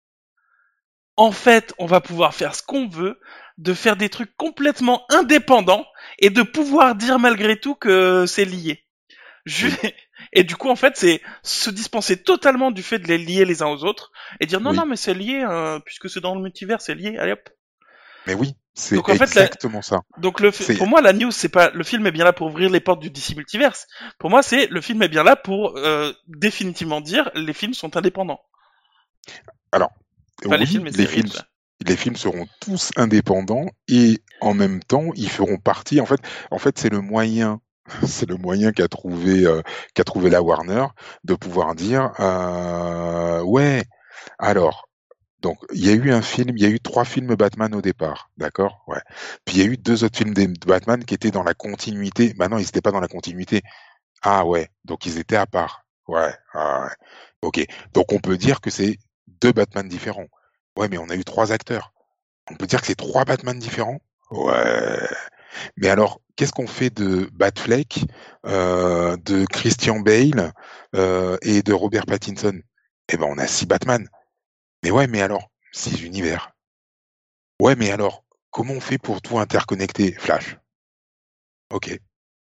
en fait, on va pouvoir faire ce qu'on veut, de faire des trucs complètement indépendants et de pouvoir dire malgré tout que c'est lié. Je- Oui, Et du coup, en fait, c'est se dispenser totalement du fait de les lier les uns aux autres et dire non, non, oui. mais c'est lié, euh, puisque c'est dans le multivers, c'est lié, allez hop. Mais oui, c'est Donc en fait, la- exactement ça. donc le, fi- C'est pour moi, la news, c'est pas le film est bien là pour ouvrir les portes du D C Multiverse. Pour moi, c'est le film est bien là pour euh, définitivement dire les films sont indépendants. alors Enfin, les oui, films et les séries et films tout ça. les films seront tous indépendants et en même temps, ils feront partie en fait en fait, c'est le moyen c'est le moyen qu'a trouvé euh, qu'a trouvé la Warner de pouvoir dire euh, ouais, alors donc, il y a eu un film, il y a eu trois films Batman au départ, d'accord? Ouais. Puis il y a eu deux autres films de Batman qui étaient dans la continuité. Bah non, ils étaient pas dans la continuité. Ah ouais, donc ils étaient à part. Ouais, ah ouais. Ok. Donc on peut dire que c'est deux Batman différents. Ouais, mais on a eu trois acteurs. On peut dire que c'est trois Batman différents? Ouais. Mais alors, qu'est-ce qu'on fait de Batfleck, euh, de Christian Bale euh, et de Robert Pattinson? Eh ben, on a six Batman. Mais ouais, mais alors, six univers. Ouais, mais alors, comment on fait pour tout interconnecter, Flash? Ok.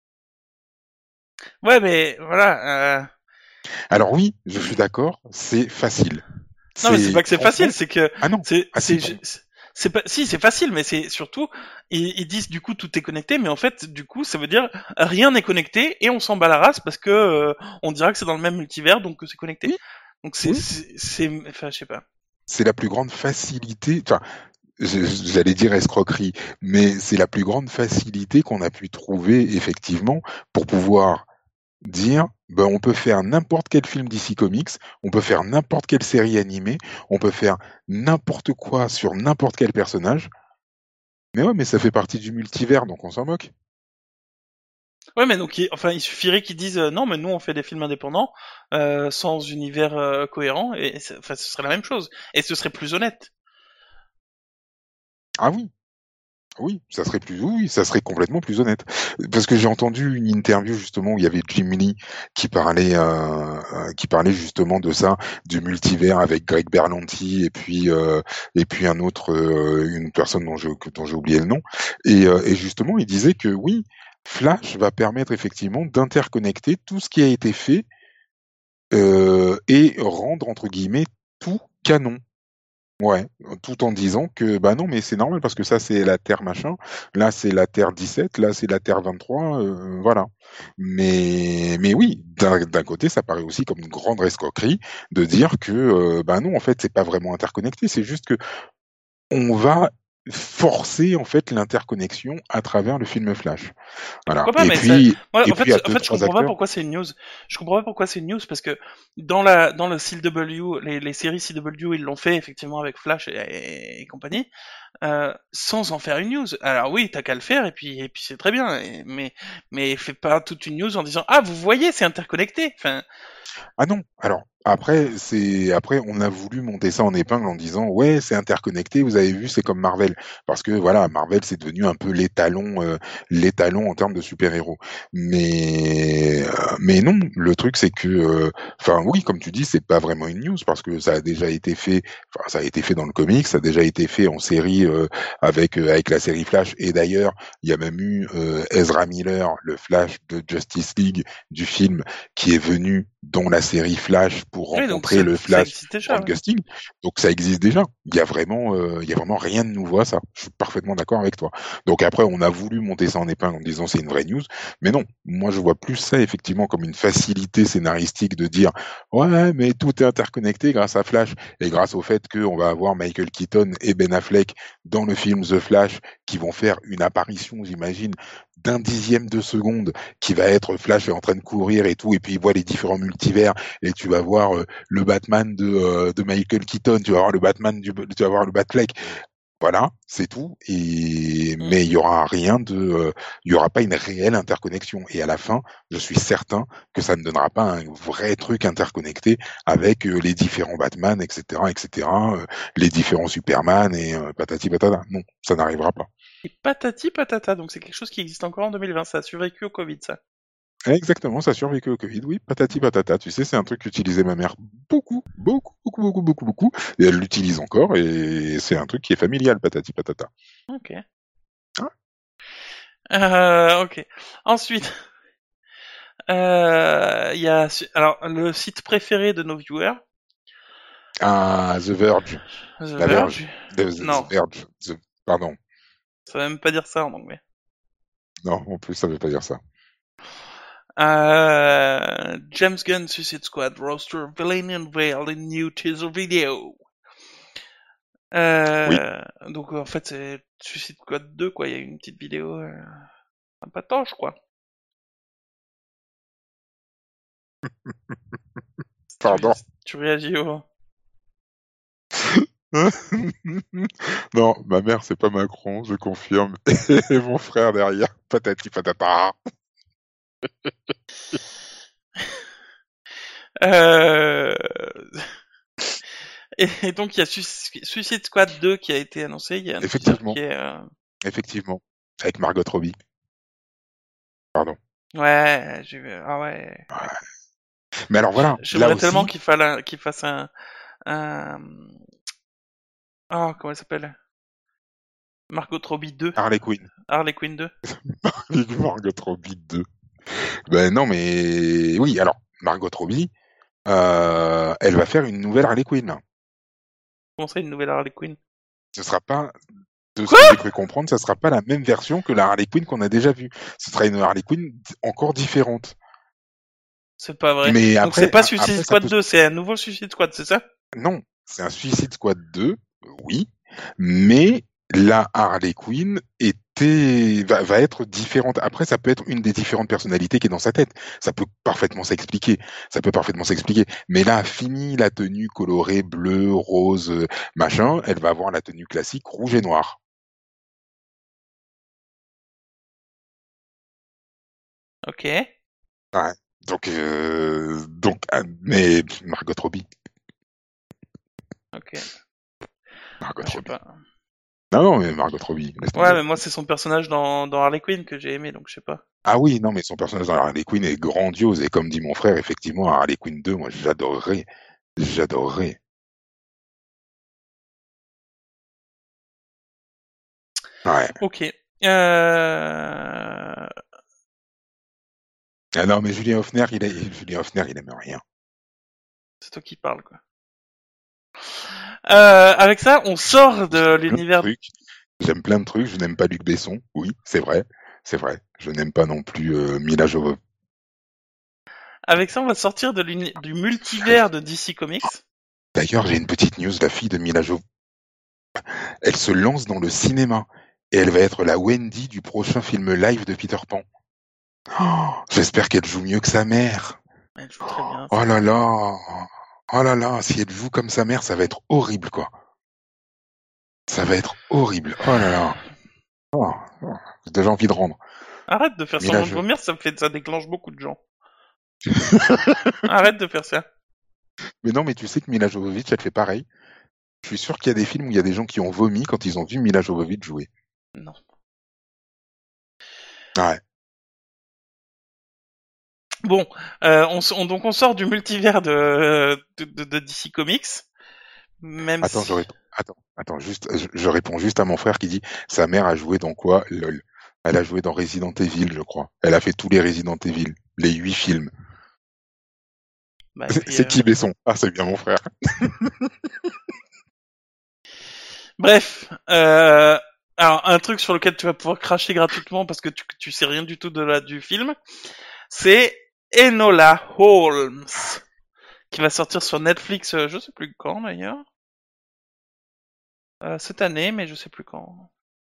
Ouais, mais voilà. Euh... Alors oui, je suis d'accord, c'est facile. Non, mais c'est C'est pas que c'est facile, franchement. c'est que Ah non. c'est Ah si, c'est pour moi. c'est pas si c'est facile, mais c'est surtout ils, ils disent du coup tout est connecté, mais en fait du coup ça veut dire rien n'est connecté et on s'en bat la race parce que euh, on dira que c'est dans le même multivers donc que c'est connecté. Oui, Donc c'est oui. c'est c'est- enfin je sais pas. C'est la plus grande facilité. Enfin, je- j'allais dire escroquerie, mais c'est la plus grande facilité qu'on a pu trouver effectivement pour pouvoir dire, ben, on peut faire n'importe quel film D C Comics, on peut faire n'importe quelle série animée, on peut faire n'importe quoi sur n'importe quel personnage. Mais ouais, mais ça fait partie du multivers, donc on s'en moque. Ouais, mais donc il- enfin il suffirait qu'ils disent euh, non, mais nous on fait des films indépendants euh, sans univers euh, cohérent et c'est- enfin ce serait la même chose et ce serait plus honnête. Ah oui, Oui, ça serait plus, oui, ça serait complètement plus honnête. Parce que j'ai entendu une interview justement où il y avait Jim Lee qui parlait, euh, euh, qui parlait justement de ça, du multivers avec Greg Berlanti et puis euh, et puis un autre, euh, une personne dont je dont j'ai oublié le nom. Et, euh, et justement, il disait que oui, Flash va permettre effectivement d'interconnecter tout ce qui a été fait euh, et rendre entre guillemets tout canon. Ouais, tout en disant que bah non, mais c'est normal parce que ça c'est la Terre machin, là c'est la Terre dix-sept, là c'est la Terre vingt-trois, euh, voilà. Mais mais oui, d'un d'un côté ça paraît aussi comme une grande escroquerie de dire que euh, bah non en fait c'est pas vraiment interconnecté, c'est juste que on va forcer en fait l'interconnexion à travers le film Flash. Voilà. Pourquoi pas, Et mais ça... puis Moi, et en puis à fait, en deux fait, je trois comprends pas acteurs. pourquoi c'est une news. Je comprends pas pourquoi c'est une news parce que dans la, dans le C W, les, les séries C W, ils l'ont fait effectivement avec Flash et, et, et compagnie, euh, sans en faire une news. Alors oui, t'as qu'à le faire et puis, et puis c'est très bien. Et- mais, mais fais pas toute une news en disant ah vous voyez c'est interconnecté. Enfin, Ah non, alors après c'est après on a voulu monter ça en épingle en disant ouais c'est interconnecté, vous avez vu c'est comme Marvel parce que voilà Marvel c'est devenu un peu l'étalon euh, l'étalon en termes de super-héros. Mais euh, mais non, le truc c'est que euh, enfin oui comme tu dis c'est pas vraiment une news parce que ça a déjà été fait enfin ça a été fait dans le comics, ça a déjà été fait en série euh, avec euh, avec la série Flash et d'ailleurs il y a même eu euh, Ezra Miller, le Flash de Justice League du film qui est venu dans la série Flash pour oui donc rencontrer ça, le ça Flash existe déjà. Grant Ouais. Gustin. Donc ça existe déjà. Il y a vraiment, euh, il y a vraiment rien de nouveau à ça. Je suis parfaitement d'accord avec toi. Donc après, on a voulu monter ça en épingle en disant c'est une vraie news, mais non. Moi, je vois plus ça effectivement comme une facilité scénaristique de dire ouais, mais tout est interconnecté grâce à Flash et grâce au fait qu'on va avoir Michael Keaton et Ben Affleck dans le film The Flash qui vont faire une apparition, j'imagine, d'un dixième de seconde qui va être Flash est en train de courir et tout, et puis il voit les différents multivers, et tu vas voir euh, le Batman de, euh, de Michael Keaton, tu vas voir le Batman du, tu vas voir le Batfleck. Voilà, c'est tout. Et Mm. mais il y aura rien de, euh, il y aura pas une réelle interconnexion. Et à la fin, je suis certain que ça ne donnera pas un vrai truc interconnecté avec euh, les différents Batman, et cetera, et cetera, euh, les différents Superman et euh, patati patata. Non, ça n'arrivera pas. Et patati patata, donc c'est quelque chose qui existe encore en deux mille vingt. Ça a survécu au Covid, ça. Exactement, ça a survécu au Covid, oui, patati patata. Tu sais, c'est un truc qu'utilisait ma mère beaucoup, beaucoup, beaucoup, beaucoup, beaucoup, beaucoup, et elle l'utilise encore, et c'est un truc qui est familial, patati patata. Ok. Ah, Euh, ok. Ensuite, euh, il y a alors le site préféré de nos viewers, ah, The Verge, The la Verge, Verge. The, The- The Non, Verge, The- pardon, ça veut même pas dire ça en anglais. non, en plus ça veut pas dire ça. Euh, James Gunn Suicide Squad roster villain unveiled in new teaser video. Oui, Euh, donc en fait c'est Suicide Squad deux quoi, il y a eu une petite vidéo euh, pas tant je crois. Tu, pardon. tu réagis au... Non, ma mère c'est pas Macron, je confirme, et mon frère derrière, patati patata. Euh... Et, et donc il y a Suic- Suicide Squad deux qui a été annoncé, il y a un teaser Effectivement, qui est... euh, effectivement, avec Margot Robbie, pardon. Ouais, j'ai vu... Ah ouais, ouais. Mais alors voilà, là J'aimerais tellement aussi, qu'il fasse un... qu'il fasse un... un... Oh, comment elle s'appelle? Margot Robbie deux, Harley Quinn. Harley Quinn deux. Margot Robbie deux. Ben non, mais oui, alors, Margot Robbie, euh, elle va faire une nouvelle Harley Quinn. Comment ça, une nouvelle Harley Quinn? Ce sera pas, de ce que Quoi? j'ai cru comprendre, ça sera pas la même version que la Harley Quinn qu'on a déjà vue. Ce sera une Harley Quinn encore différente. C'est pas vrai. Mais Donc c'est après, pas a- Suicide après ça Squad peut, deux, c'est un nouveau Suicide Squad, c'est ça? non, c'est un Suicide Squad deux, oui, mais la Harley Quinn était, va, va être différente. Après, ça peut être une des différentes personnalités qui est dans sa tête. Ça peut parfaitement s'expliquer. Ça peut parfaitement s'expliquer. Mais là, fini la tenue colorée bleu, rose, euh, machin, elle va avoir la tenue classique rouge et noir. Ok, Ouais. Donc, euh, donc, ah, mais Margot Robbie, ok. Margot Ah, je sais Robbie. pas. Non, non, mais Margot Robbie, laisse Ouais, tomber. mais moi, c'est son personnage dans, dans Harley Quinn que j'ai aimé, donc je sais pas. Ah oui, non, mais son personnage dans Harley Quinn est grandiose, et comme dit mon frère, effectivement, Harley Quinn deux, moi, j'adorerais. J'adorerais. Ouais. Ok. Euh... Ah non, mais Julien Hoffner, il est, Julien Hoffner, il aime rien. C'est toi qui parles, quoi. Euh, avec ça, on sort de J'aime plein de l'univers. trucs. J'aime plein de trucs. Je n'aime pas Luc Besson. Oui, c'est vrai. C'est vrai. Je n'aime pas non plus euh, Mila Jovovich. Avec ça, on va sortir de l'uni- du multivers de D C Comics. D'ailleurs, j'ai une petite news. La fille de Mila Jovovich, elle se lance dans le cinéma. Et elle va être la Wendy du prochain film live de Peter Pan. Oh, j'espère qu'elle joue mieux que sa mère. Elle joue très bien. Oh là là. Oh là là. Si elle joue comme sa mère, ça va être horrible, quoi. Ça va être horrible. Oh là là. Oh, oh. J'ai déjà envie de rendre. Arrête de faire Mila semblant de Jo- vomir, ça me fait, ça déclenche beaucoup de gens. Arrête de faire ça. Mais non, mais tu sais que Mila Jovovich, elle fait pareil. Je suis sûr qu'il y a des films où il y a des gens qui ont vomi quand ils ont vu Mila Jovovich jouer. Non. Ouais. Bon, euh, on, s- on- donc on sort du multivers de, de, de, de D C Comics, même Attends, je si... réponds. Attends, attends, juste, je, je réponds juste à mon frère qui dit sa mère a joué dans quoi? Lol. Elle a joué dans Resident Evil, je crois. Elle a fait tous les Resident Evil, les huit films. Bah, et puis, C'est euh, qui Besson? Ah, c'est bien mon frère. Bref, euh, alors un truc sur lequel tu vas pouvoir cracher gratuitement parce que tu, tu sais rien du tout de la du film, c'est Enola Holmes qui va sortir sur Netflix, euh, je sais plus quand d'ailleurs, euh, cette année, mais je sais plus quand.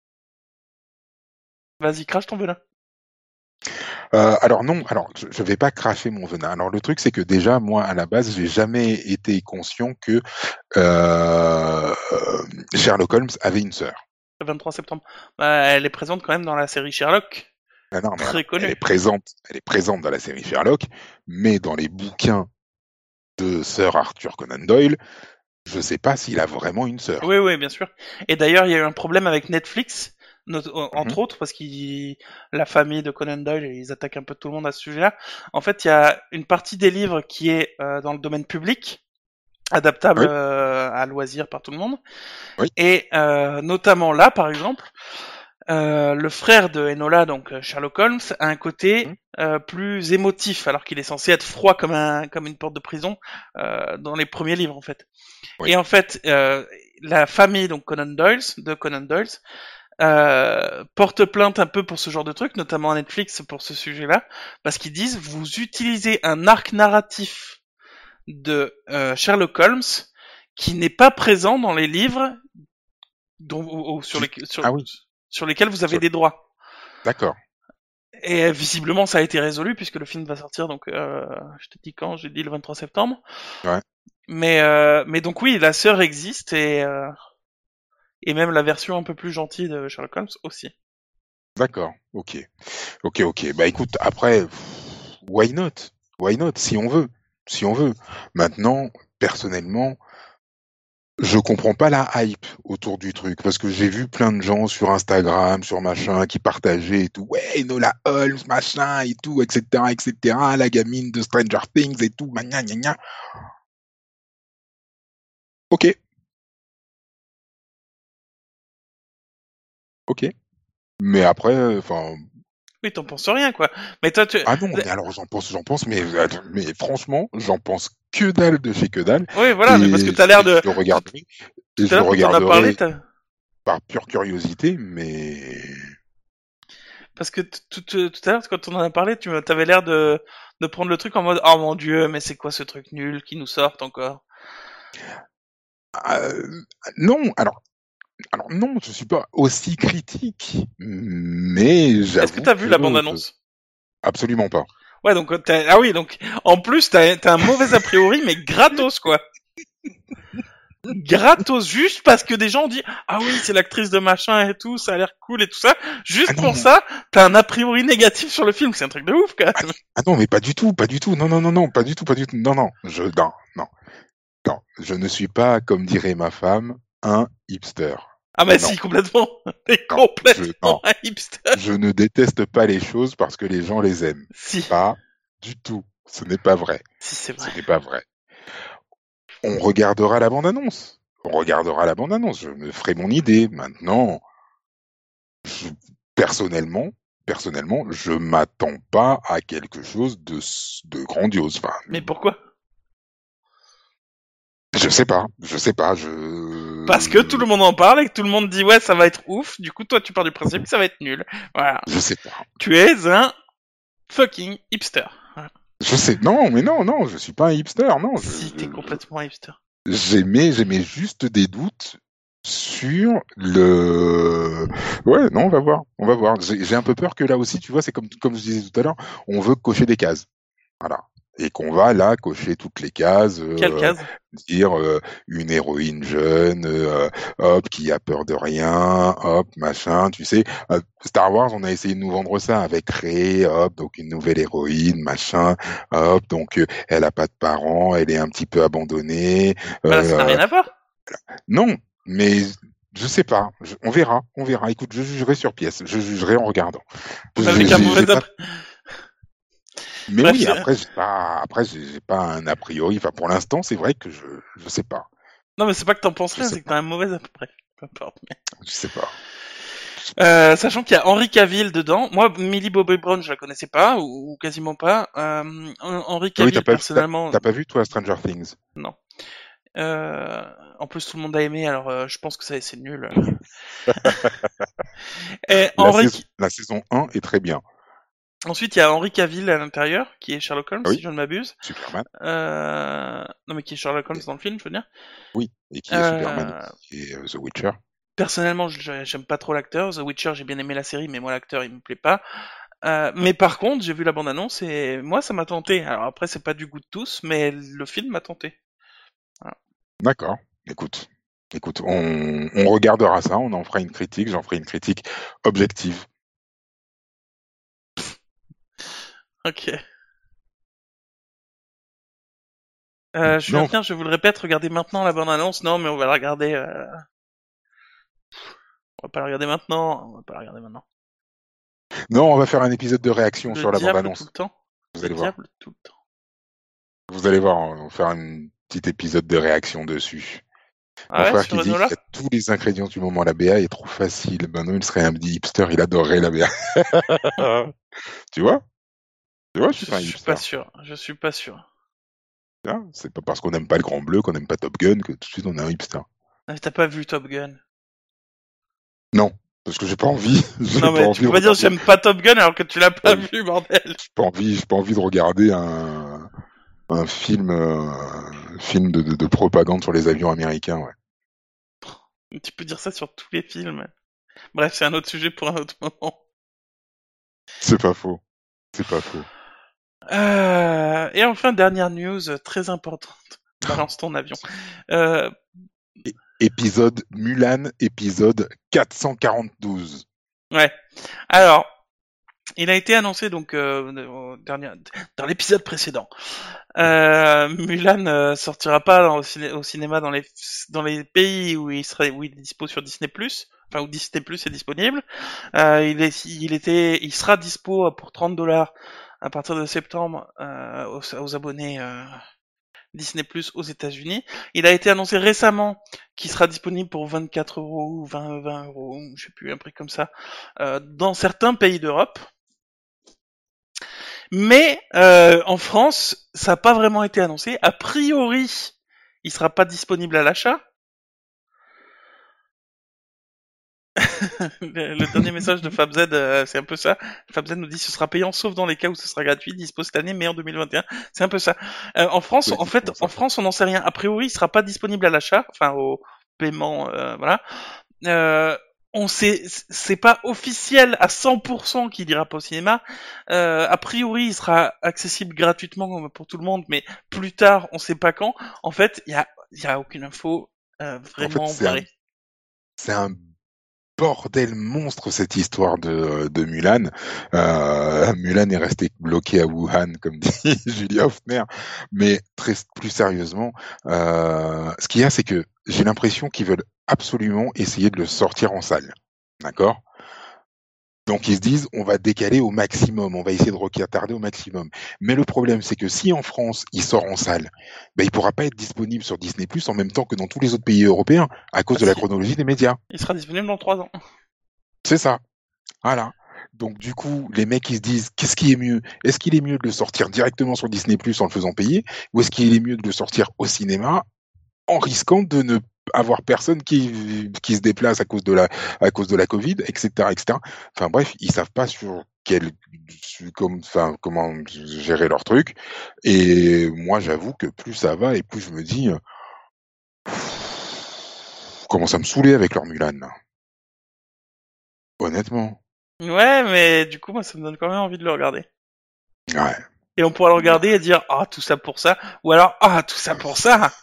Vas-y, crache ton venin. Euh, alors non, alors je, je vais pas cracher mon venin. Alors le truc c'est que déjà moi à la base j'ai jamais été conscient que euh, Sherlock Holmes avait une sœur. Le vingt-trois septembre. Bah, elle est présente quand même dans la série Sherlock, Ah non, mais très alors, elle est connue. présente, elle est présente dans la série Sherlock, mais dans les bouquins de Sir Arthur Conan Doyle, je sais pas s'il a vraiment une sœur. Oui, oui, bien sûr. Et d'ailleurs, il y a eu un problème avec Netflix, not- Mhm. entre autres, parce que la famille de Conan Doyle, ils attaquent un peu tout le monde à ce sujet-là. En fait, il y a une partie des livres qui est euh, dans le domaine public, adaptable Oui, euh, à loisir par tout le monde. oui. Et euh, notamment là, par exemple, euh, le frère de Enola, donc euh, Sherlock Holmes, a un Mhm. côté euh, plus émotif, alors qu'il est censé être froid comme un comme une porte de prison euh, dans les premiers livres en fait. Oui. Et en fait, euh, la famille donc Conan Doyle, de Conan Doyle, euh, porte plainte un peu pour ce genre de truc, notamment à Netflix pour ce sujet-là, parce qu'ils disent vous utilisez un arc narratif de euh, Sherlock Holmes qui n'est pas présent dans les livres dont, ou- ou sur, Tu- les, sur, Ah oui, sur lesquels vous avez sur- des droits. d'accord. Et euh, visiblement, ça a été résolu puisque le film va sortir. Donc, euh, je te dis quand, j'ai dit le vingt-trois septembre. Ouais. Mais, euh, mais donc oui, la sœur existe et euh, et même la version un peu plus gentille de Sherlock Holmes aussi. D'accord. Ok. Ok, ok. Bah écoute, après, pff, why not? Why not? Si on veut. Si on veut. Maintenant, personnellement, je comprends pas la hype autour du truc parce que j'ai vu plein de gens sur Instagram, sur machin, qui partageaient et tout. Ouais, Enola Holmes, machin et tout, et cetera, et cetera. La gamine de Stranger Things et tout, gna gna gna. Ok, ok. Mais après, enfin, Oui, t'en penses rien, quoi. Mais toi, tu... ah non, mais alors j'en pense, j'en pense, mais, mais franchement, j'en pense que dalle de chez que dalle, Oui, voilà, mais parce que et, t'as je- l'air et je de... le Tout, regarderai, tout et à je le l'heure, quand on a parlé, regarderai t'as... par pure curiosité, mais Parce que t- tout, tout tout à l'heure, quand on en a parlé, tu avais l'air de, de prendre le truc en mode oh mon dieu, mais c'est quoi ce truc nul qui nous sortent encore. euh, non. Alors, alors non, je suis pas aussi critique, mais Est-ce que j'avoue t'as vu la que bande-annonce? absolument pas. Ouais, donc t'as... Ah oui, donc en plus t'as t'as un mauvais a priori, mais gratos quoi. Gratos juste parce que des gens ont dit ah oui c'est l'actrice de machin et tout, ça a l'air cool et tout ça. Ah Juste pour non, ça, t'as un a priori négatif sur le film, c'est un truc de ouf quand ah, même. ah non, mais pas du tout, pas du tout. Non, non, non, non, pas du tout, pas du tout. Non, non, je non, non, non. Je ne suis pas, comme dirait ma femme, un hipster. Ah bah Non. si, complètement. T'es Non, complètement je, un hipster. je ne déteste pas les choses parce que les gens les aiment. Si, Pas du tout. Ce n'est pas vrai. si c'est Ce vrai. n'est pas vrai. On regardera la bande-annonce. On regardera la bande-annonce. Je me ferai mon idée. Maintenant, je- personnellement, personnellement, je m'attends pas à quelque chose de, s- de grandiose. Enfin, Mais pourquoi? je sais pas. Je sais pas. Parce que tout Je, le monde en parle et que tout le monde dit ouais ça va être ouf, du coup toi tu pars du principe que ça va être nul. Voilà. je sais pas. Tu es un fucking hipster. Voilà. Je sais. Non, mais non, non. Je suis pas un hipster. Non. Je, Si, t'es je- complètement un hipster. J'émets, j'émets juste des doutes sur le. Ouais, non, on va voir, on va voir. J'ai j'ai un peu peur que là aussi, tu vois, c'est comme comme je disais tout à l'heure, on veut cocher des cases, voilà, et qu'on va là cocher toutes les cases, Quelle euh, case? dire euh, une héroïne jeune, euh, hop, qui a peur de rien, hop, machin, tu sais. Euh, Star Wars, on a essayé de nous vendre ça avec Rey, hop, donc une nouvelle héroïne, machin, hop, donc euh, elle a pas de parents, elle est un petit peu abandonnée. Bah là ça n'a Euh, rien à voir. non, mais je sais pas. Je- on verra, on verra. Écoute, je jugerai sur pièce. Je jugerai en regardant. Mais J'ai avec un j'ai- j'ai mauvais pas. après. Mais Bref, oui, c'est- après, j'ai pas. Après, j'ai j'ai pas un a priori. Enfin, pour l'instant, c'est vrai que je. Je sais pas. non mais c'est pas que t'en penses Je rien, sais c'est que pas. t'as un mauvais après. Bref, peu importe. Je sais pas. Euh, sachant qu'il y a Henry Cavill dedans. Moi, Millie Bobby Brown, je la connaissais pas, ou, ou quasiment pas. Euh, Henry Ah oui, t'as Cavill, pas vu. T'as personnellement, t'as pas vu toi Stranger Things? non. Euh, en plus, tout le monde a aimé, alors euh, je pense que ça, c'est nul. Et La Henry, saison, la saison un est très bien. ensuite, il y a Henry Cavill à l'intérieur, qui est Sherlock Holmes, Ah si oui, je ne m'abuse. Superman. Euh... Non, mais qui est Sherlock Holmes Et- dans le film, je veux dire. oui, et qui est Superman Euh... aussi, et euh, The Witcher. Personnellement, je- j'aime pas trop l'acteur. The Witcher, j'ai bien aimé la série, mais moi, l'acteur, il me plaît pas. Euh, mais par contre, j'ai vu la bande-annonce et moi, ça m'a tenté. Alors après, c'est pas du goût de tous, mais le film m'a tenté. Voilà. D'accord. Écoute, écoute, on, on regardera ça. On en fera une critique. J'en ferai une critique objective. Ok. Euh, je viens Non, de dire, je vous le répète, regardez maintenant la bande-annonce. Non, mais on va la regarder. Euh... On va pas la regarder maintenant. On va pas la regarder maintenant. non, on va faire un épisode de réaction Le sur la diable tout le bande-annonce. temps. Vous Le allez voir. diable tout le temps. Vous allez voir, on va faire un petit épisode de réaction dessus. Ah Mon ouais, frère sur qui dit Enola? qu'il a tous les ingrédients du moment. La B A est trop facile. Ben non, il serait un petit hipster. Il adorerait la B A. Tu vois? Tu vois, je suis Je pas un suis pas hipster. sûr. Je suis pas sûr. Hein, c'est pas parce qu'on n'aime pas le Grand Bleu, qu'on n'aime pas Top Gun, que tout de suite on est un hipster. Ah, mais t'as pas vu Top Gun? Non, parce que j'ai pas envie. J'ai Non pas mais tu envie peux de pas dire regarder. j'aime pas Top Gun alors que tu l'as pas euh, vu, bordel. J'ai pas envie. J'ai pas envie de regarder un un film, euh, un film de, de, de propagande sur les avions américains. Ouais. Tu peux dire ça sur tous les films. Bref, c'est un autre sujet pour un autre moment. C'est pas faux. C'est pas faux. Euh, et enfin, dernière news euh, très importante. Balance ton avion. Euh, É- Épisode Mulan, épisode quatre cent quarante-douze. ouais. Alors, il a été annoncé donc euh, au dernier, dans l'épisode précédent. Euh, Mulan euh, sortira pas dans, au, ciné- au cinéma dans les dans les pays où il serait où il est dispo sur Disney plus, enfin où Disney plus est disponible. Euh, il est il était il sera dispo pour trente dollars à partir de septembre euh, aux, aux abonnés euh, Disney plus aux États-Unis. Il a été annoncé récemment qu'il sera disponible pour vingt-quatre euros ou vingt, vingt euros, je sais plus, un prix comme ça, euh, dans certains pays d'Europe. Mais euh, en France, ça n'a pas vraiment été annoncé. A priori, il sera pas disponible à l'achat. le, le dernier message de FabZ, euh, c'est un peu ça. FabZ nous dit ce sera payant sauf dans les cas où ce sera gratuit, dispo cette année, mais en deux mille vingt et un. C'est un peu ça. Euh, en France, Ouais, en c'est fait, souvent en ça. France, on n'en sait rien. A priori, il sera pas disponible à l'achat, enfin au paiement, euh, voilà. Euh, on sait, c'est pas officiel à cent pour cent qu'il ira pas au cinéma. Euh, a priori, il sera accessible gratuitement pour tout le monde, mais plus tard, on sait pas quand. En fait, il y a, il y a aucune info euh, En fait, vraiment c'est un, vraie. c'est un bordel monstre cette histoire de, de Mulan. Euh, Mulan est resté bloqué à Wuhan, comme dit Julia Hoffner. Mais très, plus sérieusement, euh, ce qu'il y a, c'est que j'ai l'impression qu'ils veulent absolument essayer de le sortir en salle. D'accord ? Donc ils se disent, on va décaler au maximum, on va essayer de retarder au maximum. Mais le problème, c'est que si en France, il sort en salle, ben, il pourra pas être disponible sur Disney plus, en même temps que dans tous les autres pays européens, à cause Ah, de la si. chronologie des médias. Il sera disponible dans trois ans. C'est ça. Voilà. Donc du coup, les mecs ils se disent, qu'est-ce qui est mieux ? Est-ce qu'il est mieux de le sortir directement sur Disney plus en le faisant payer, ou est-ce qu'il est mieux de le sortir au cinéma en risquant de ne avoir personne qui qui se déplace à cause de la à cause de la Covid, et cetera, et cetera. Enfin bref, ils savent pas sur quel comme enfin comment gérer leur truc. Et moi, j'avoue que plus ça va et plus je me dis, euh, commence à me saouler avec leur Mulan. Là. Honnêtement. Ouais, mais du coup, moi, ça me donne quand même envie de le regarder. Ouais. Et on pourra le regarder et dire, ah, tout ça pour ça, ou alors, ah, tout ça pour ça.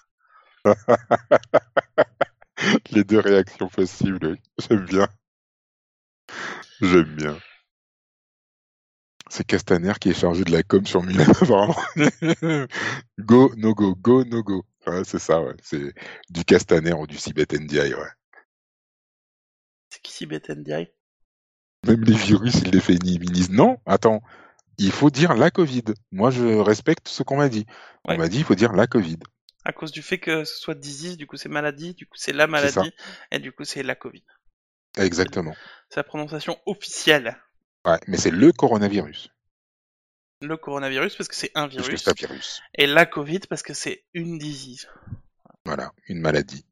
Les deux réactions possibles, j'aime bien. J'aime bien. C'est Castaner qui est chargé de la com sur Mulan, apparemment. Go, no go, go, no go. Ouais, c'est ça, ouais. C'est du Castaner ou du Sibeth Ndiaye, ouais. C'est qui Sibeth Ndiaye ? Même les virus, ils les féminisent. Non, attends, il faut dire la Covid. Moi, je respecte ce qu'on m'a dit. On Ouais. m'a dit, il faut dire la Covid. À cause du fait que ce soit disease, du coup c'est maladie, du coup c'est la C'est ça. maladie, et du coup c'est la Covid. Exactement. C'est la prononciation officielle. Ouais, mais c'est le coronavirus. Le coronavirus parce que c'est un Plus que virus, c'est un virus. et la Covid parce que c'est une disease. Voilà, une maladie.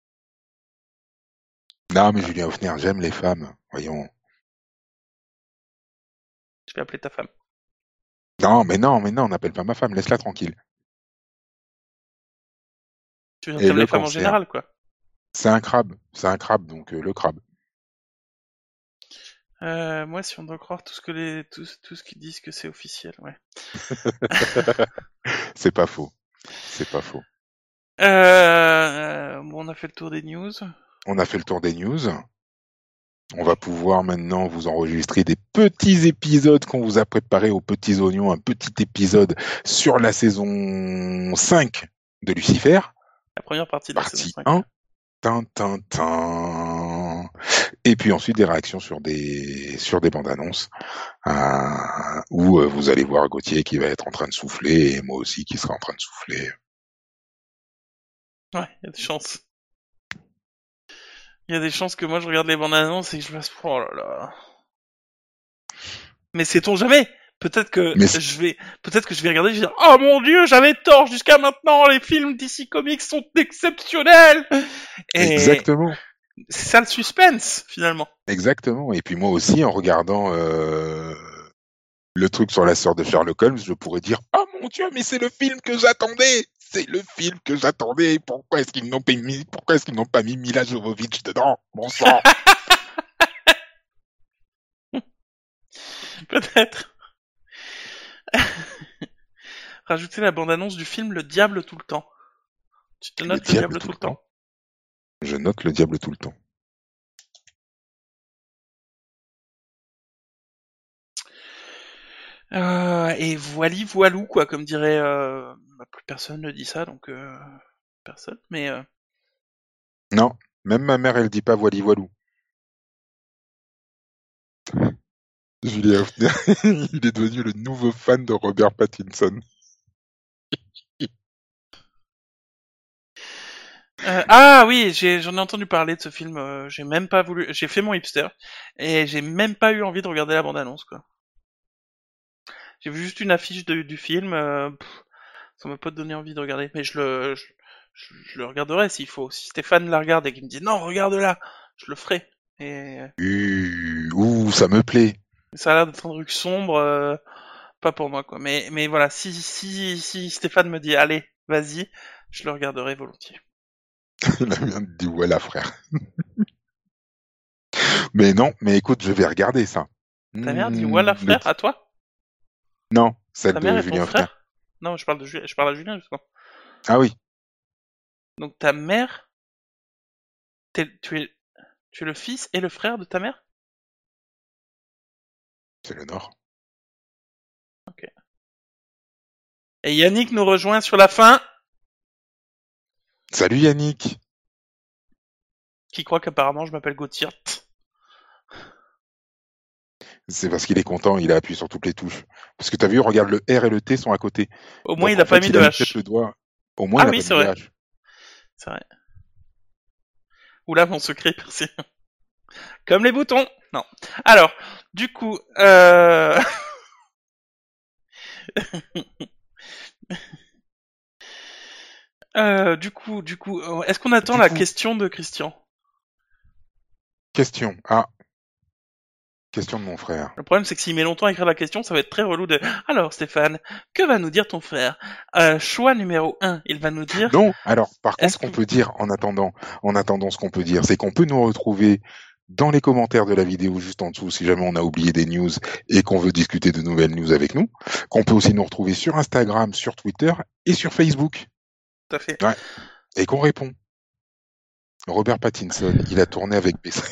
Non, mais Julien Hoffner, j'aime les femmes. Voyons. Je vais appeler ta femme. Non, mais non, mais non, n'appelle pas ma femme, laisse-la tranquille. Tu veux Et dire t'aimes le les femmes en cancer. général, quoi. C'est un crabe, c'est un crabe, donc euh, le crabe. Euh, moi, si on doit croire tout ce que les, tout, tout ce qu'ils disent que c'est officiel, ouais. C'est pas faux. C'est pas faux. Euh, bon, on a fait le tour des news. On a fait le tour des news. On va pouvoir maintenant vous enregistrer des petits épisodes qu'on vous a préparés aux petits oignons, un petit épisode sur la saison cinq de Lucifer. La première partie de la saison Partie cinq. un. Tin, tin, tin. Et puis ensuite des réactions sur des sur des bandes annonces euh, où euh, vous allez voir Gauthier qui va être en train de souffler et moi aussi qui sera en train de souffler. Ouais, il y a des chances. Il y a des chances que moi je regarde les bandes annonces et que je fasse oh là là. Mais sait-on jamais? Peut-être que Mais je vais, peut-être que je vais regarder, je vais dire, oh mon dieu, j'avais tort jusqu'à maintenant, les films D C Comics sont exceptionnels! Et exactement. c'est ça le suspense, finalement. Exactement. Et puis moi aussi, en regardant euh, le truc sur la sœur de Sherlock Holmes, je pourrais dire « Oh mon Dieu, mais c'est le film que j'attendais! C'est le film que j'attendais! Pourquoi est-ce qu'ils n'ont pas mis, pourquoi est-ce qu'ils n'ont pas mis Mila Jovovich dedans? Bon sang! » Peut-être. Rajouter la bande-annonce du film Le Diable tout le temps. Tu te notes Le, le Diable, diable tout, tout le temps, temps. Je note Le Diable tout le temps. Euh, et voili voilou, quoi, comme dirait... Euh... Bah, plus personne ne dit ça, donc... Euh... Personne, mais... Euh... Non, même ma mère, elle dit pas voili voilou. Julien Hoffner, il est devenu le nouveau fan de Robert Pattinson. Euh, ah oui, j'ai, j'en ai entendu parler de ce film. Euh, j'ai même pas voulu. J'ai fait mon hipster et j'ai même pas eu envie de regarder la bande-annonce, quoi. J'ai vu juste une affiche de, du film. Euh, pff, ça m'a pas donné envie de regarder, mais je le, je, je, je le regarderai s'il faut. Si Stéphane la regarde et qu'il me dit non, regarde-la, je le ferai. Et Uh, ouh, ça me plaît. ça a l'air d'être un truc sombre, euh, pas pour moi, quoi. Mais, mais voilà, si, si, si Stéphane me dit allez, vas-y, je le regarderai volontiers. Il a bien dit voilà, frère. Mais non, mais écoute, je vais regarder ça. Ta mère dit voilà, frère, le... à toi? Non, celle Ta de mère est Julien ton frère? Hoffner. Non, je parle de Ju... je parle à Julien, justement. Ah oui. Donc ta mère, t'es... tu es Tu es le fils et le frère de ta mère? C'est le Nord. Et Yannick nous rejoint sur la fin, Salut Yannick. qui croit qu'apparemment je m'appelle Gauthier. C'est parce qu'il est content, il a appuyé sur toutes les touches. Parce que t'as vu, regarde, le R et le T sont à côté. Au moins Donc, il a en pas fait, mis il de a mis H. peut-être le doigt. Au moins, Ah il a oui, pas c'est mis de vrai. H. C'est vrai. Oula, mon secret percé. Comme les boutons. Non. Alors, du coup, euh... euh, du coup, du coup, euh, est-ce qu'on attend Du la coup, question de Christian? question. Ah, question de mon frère. Le problème, c'est que s'il met longtemps à écrire la question, ça va être très relou de... Alors, Stéphane, que va nous dire ton frère? euh, Choix numéro un, il va nous dire... Non, alors, par contre, Est-ce ce qu'on que... peut dire en attendant, en attendant, ce qu'on peut dire, c'est qu'on peut nous retrouver dans les commentaires de la vidéo juste en dessous si jamais on a oublié des news et qu'on veut discuter de nouvelles news avec nous. Qu'on peut aussi nous retrouver sur Instagram, sur Twitter et sur Facebook. Tout à fait. Ouais. Et qu'on répond. Robert Pattinson, il a tourné avec Besson.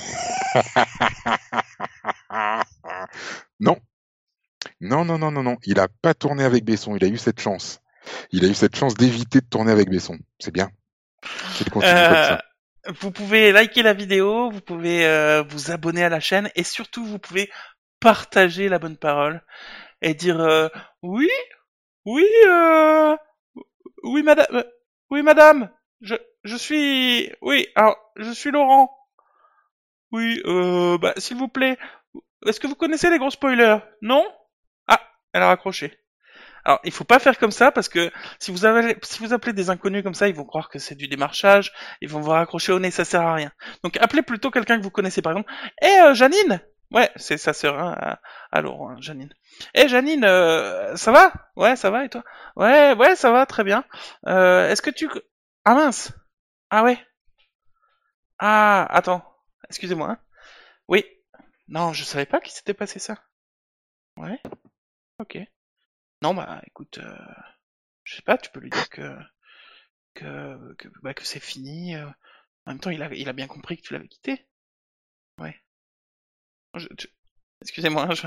Non. Non, non, non, non, non. Il a pas tourné avec Besson. Il a eu cette chance. Il a eu cette chance d'éviter de tourner avec Besson. C'est bien. Qu'il continue comme Euh, ça. vous pouvez liker la vidéo, vous pouvez euh, vous abonner à la chaîne et surtout vous pouvez partager la bonne parole et dire euh, oui, oui, euh, oui madame, euh, oui madame, je je suis, oui, alors je suis Laurent. Oui, euh, bah s'il vous plaît, est-ce que vous connaissez les gros spoilers? Non? Ah, elle a raccroché. Alors, il faut pas faire comme ça parce que si vous avez, si vous appelez des inconnus comme ça, ils vont croire que c'est du démarchage, ils vont vous raccrocher au nez, ça sert à rien. Donc, appelez plutôt quelqu'un que vous connaissez, par exemple. Eh, euh, Janine! Ouais, c'est sa sœur, hein, à, à Laurent, hein, Janine. Eh, Janine, euh, ça va? Ouais, ça va, et toi? Ouais, ouais, ça va, très bien. Euh, est-ce que tu... Ah mince! Ah ouais? Ah, attends. Excusez-moi, hein. Oui. Non, je savais pas qu'il s'était passé ça. Ouais, ok. Non, bah, écoute, euh, je sais pas, tu peux lui dire que... que, que, bah, que c'est fini. euh. En même temps, il a, il a bien compris que tu l'avais quitté. Ouais. Je- je- Excusez-moi, je...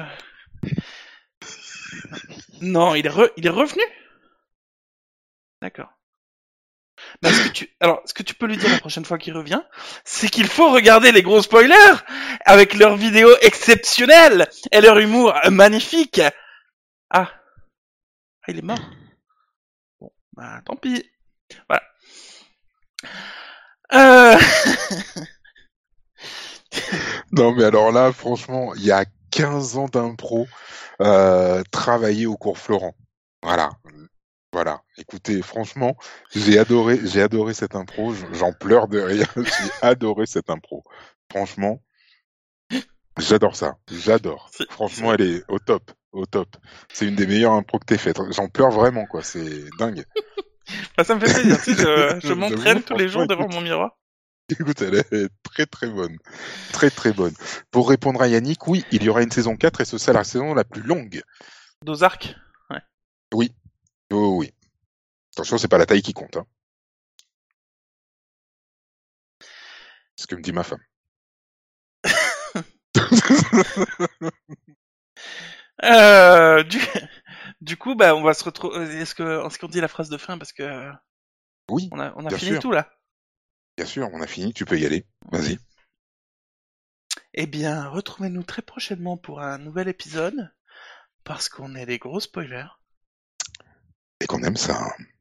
Non, il est, re... il est revenu. D'accord. Bah, ce que tu... Alors, ce que tu peux lui dire la prochaine fois qu'il revient, c'est qu'il faut regarder les gros spoilers avec leurs vidéos exceptionnelles et leur humour magnifique. Ah, ah il est mort. Bon, bah tant pis. Voilà. Euh... Non, mais alors là, franchement, il y a quinze ans d'impro euh, travaillé au cours Florent. Voilà. Voilà. Écoutez, franchement, j'ai adoré, j'ai adoré cette impro. J'en pleure de rire. J'ai adoré cette impro. Franchement, j'adore ça. J'adore. c'est- Franchement, c'est- elle est au top. Au top. C'est une des meilleures impros que t'aies faites. J'en pleure vraiment, quoi. C'est dingue. Bah, ça me fait plaisir. Tu sais, je, je J'avoue, m'entraîne tous les franchement, jours devant écoute, mon miroir. écoute, elle est très très bonne. Très très bonne. Pour répondre à Yannick, oui, il y aura une saison quatre et ce sera la saison la plus longue. D'Ozark. Ouais. Oui. Oh, oui. Attention, c'est pas la taille qui compte, hein. C'est ce que me dit ma femme. Euh, du, du coup, bah, on va se retrouver. Est-ce que, est-ce qu'on dit la phrase de fin parce que Oui, on a, on a bien fini sûr. tout là. Bien sûr, on a fini, tu peux y aller. Vas-y. Eh bien, retrouvez-nous très prochainement pour un nouvel épisode parce qu'on est des gros spoilers. Et qu'on aime ça, hein.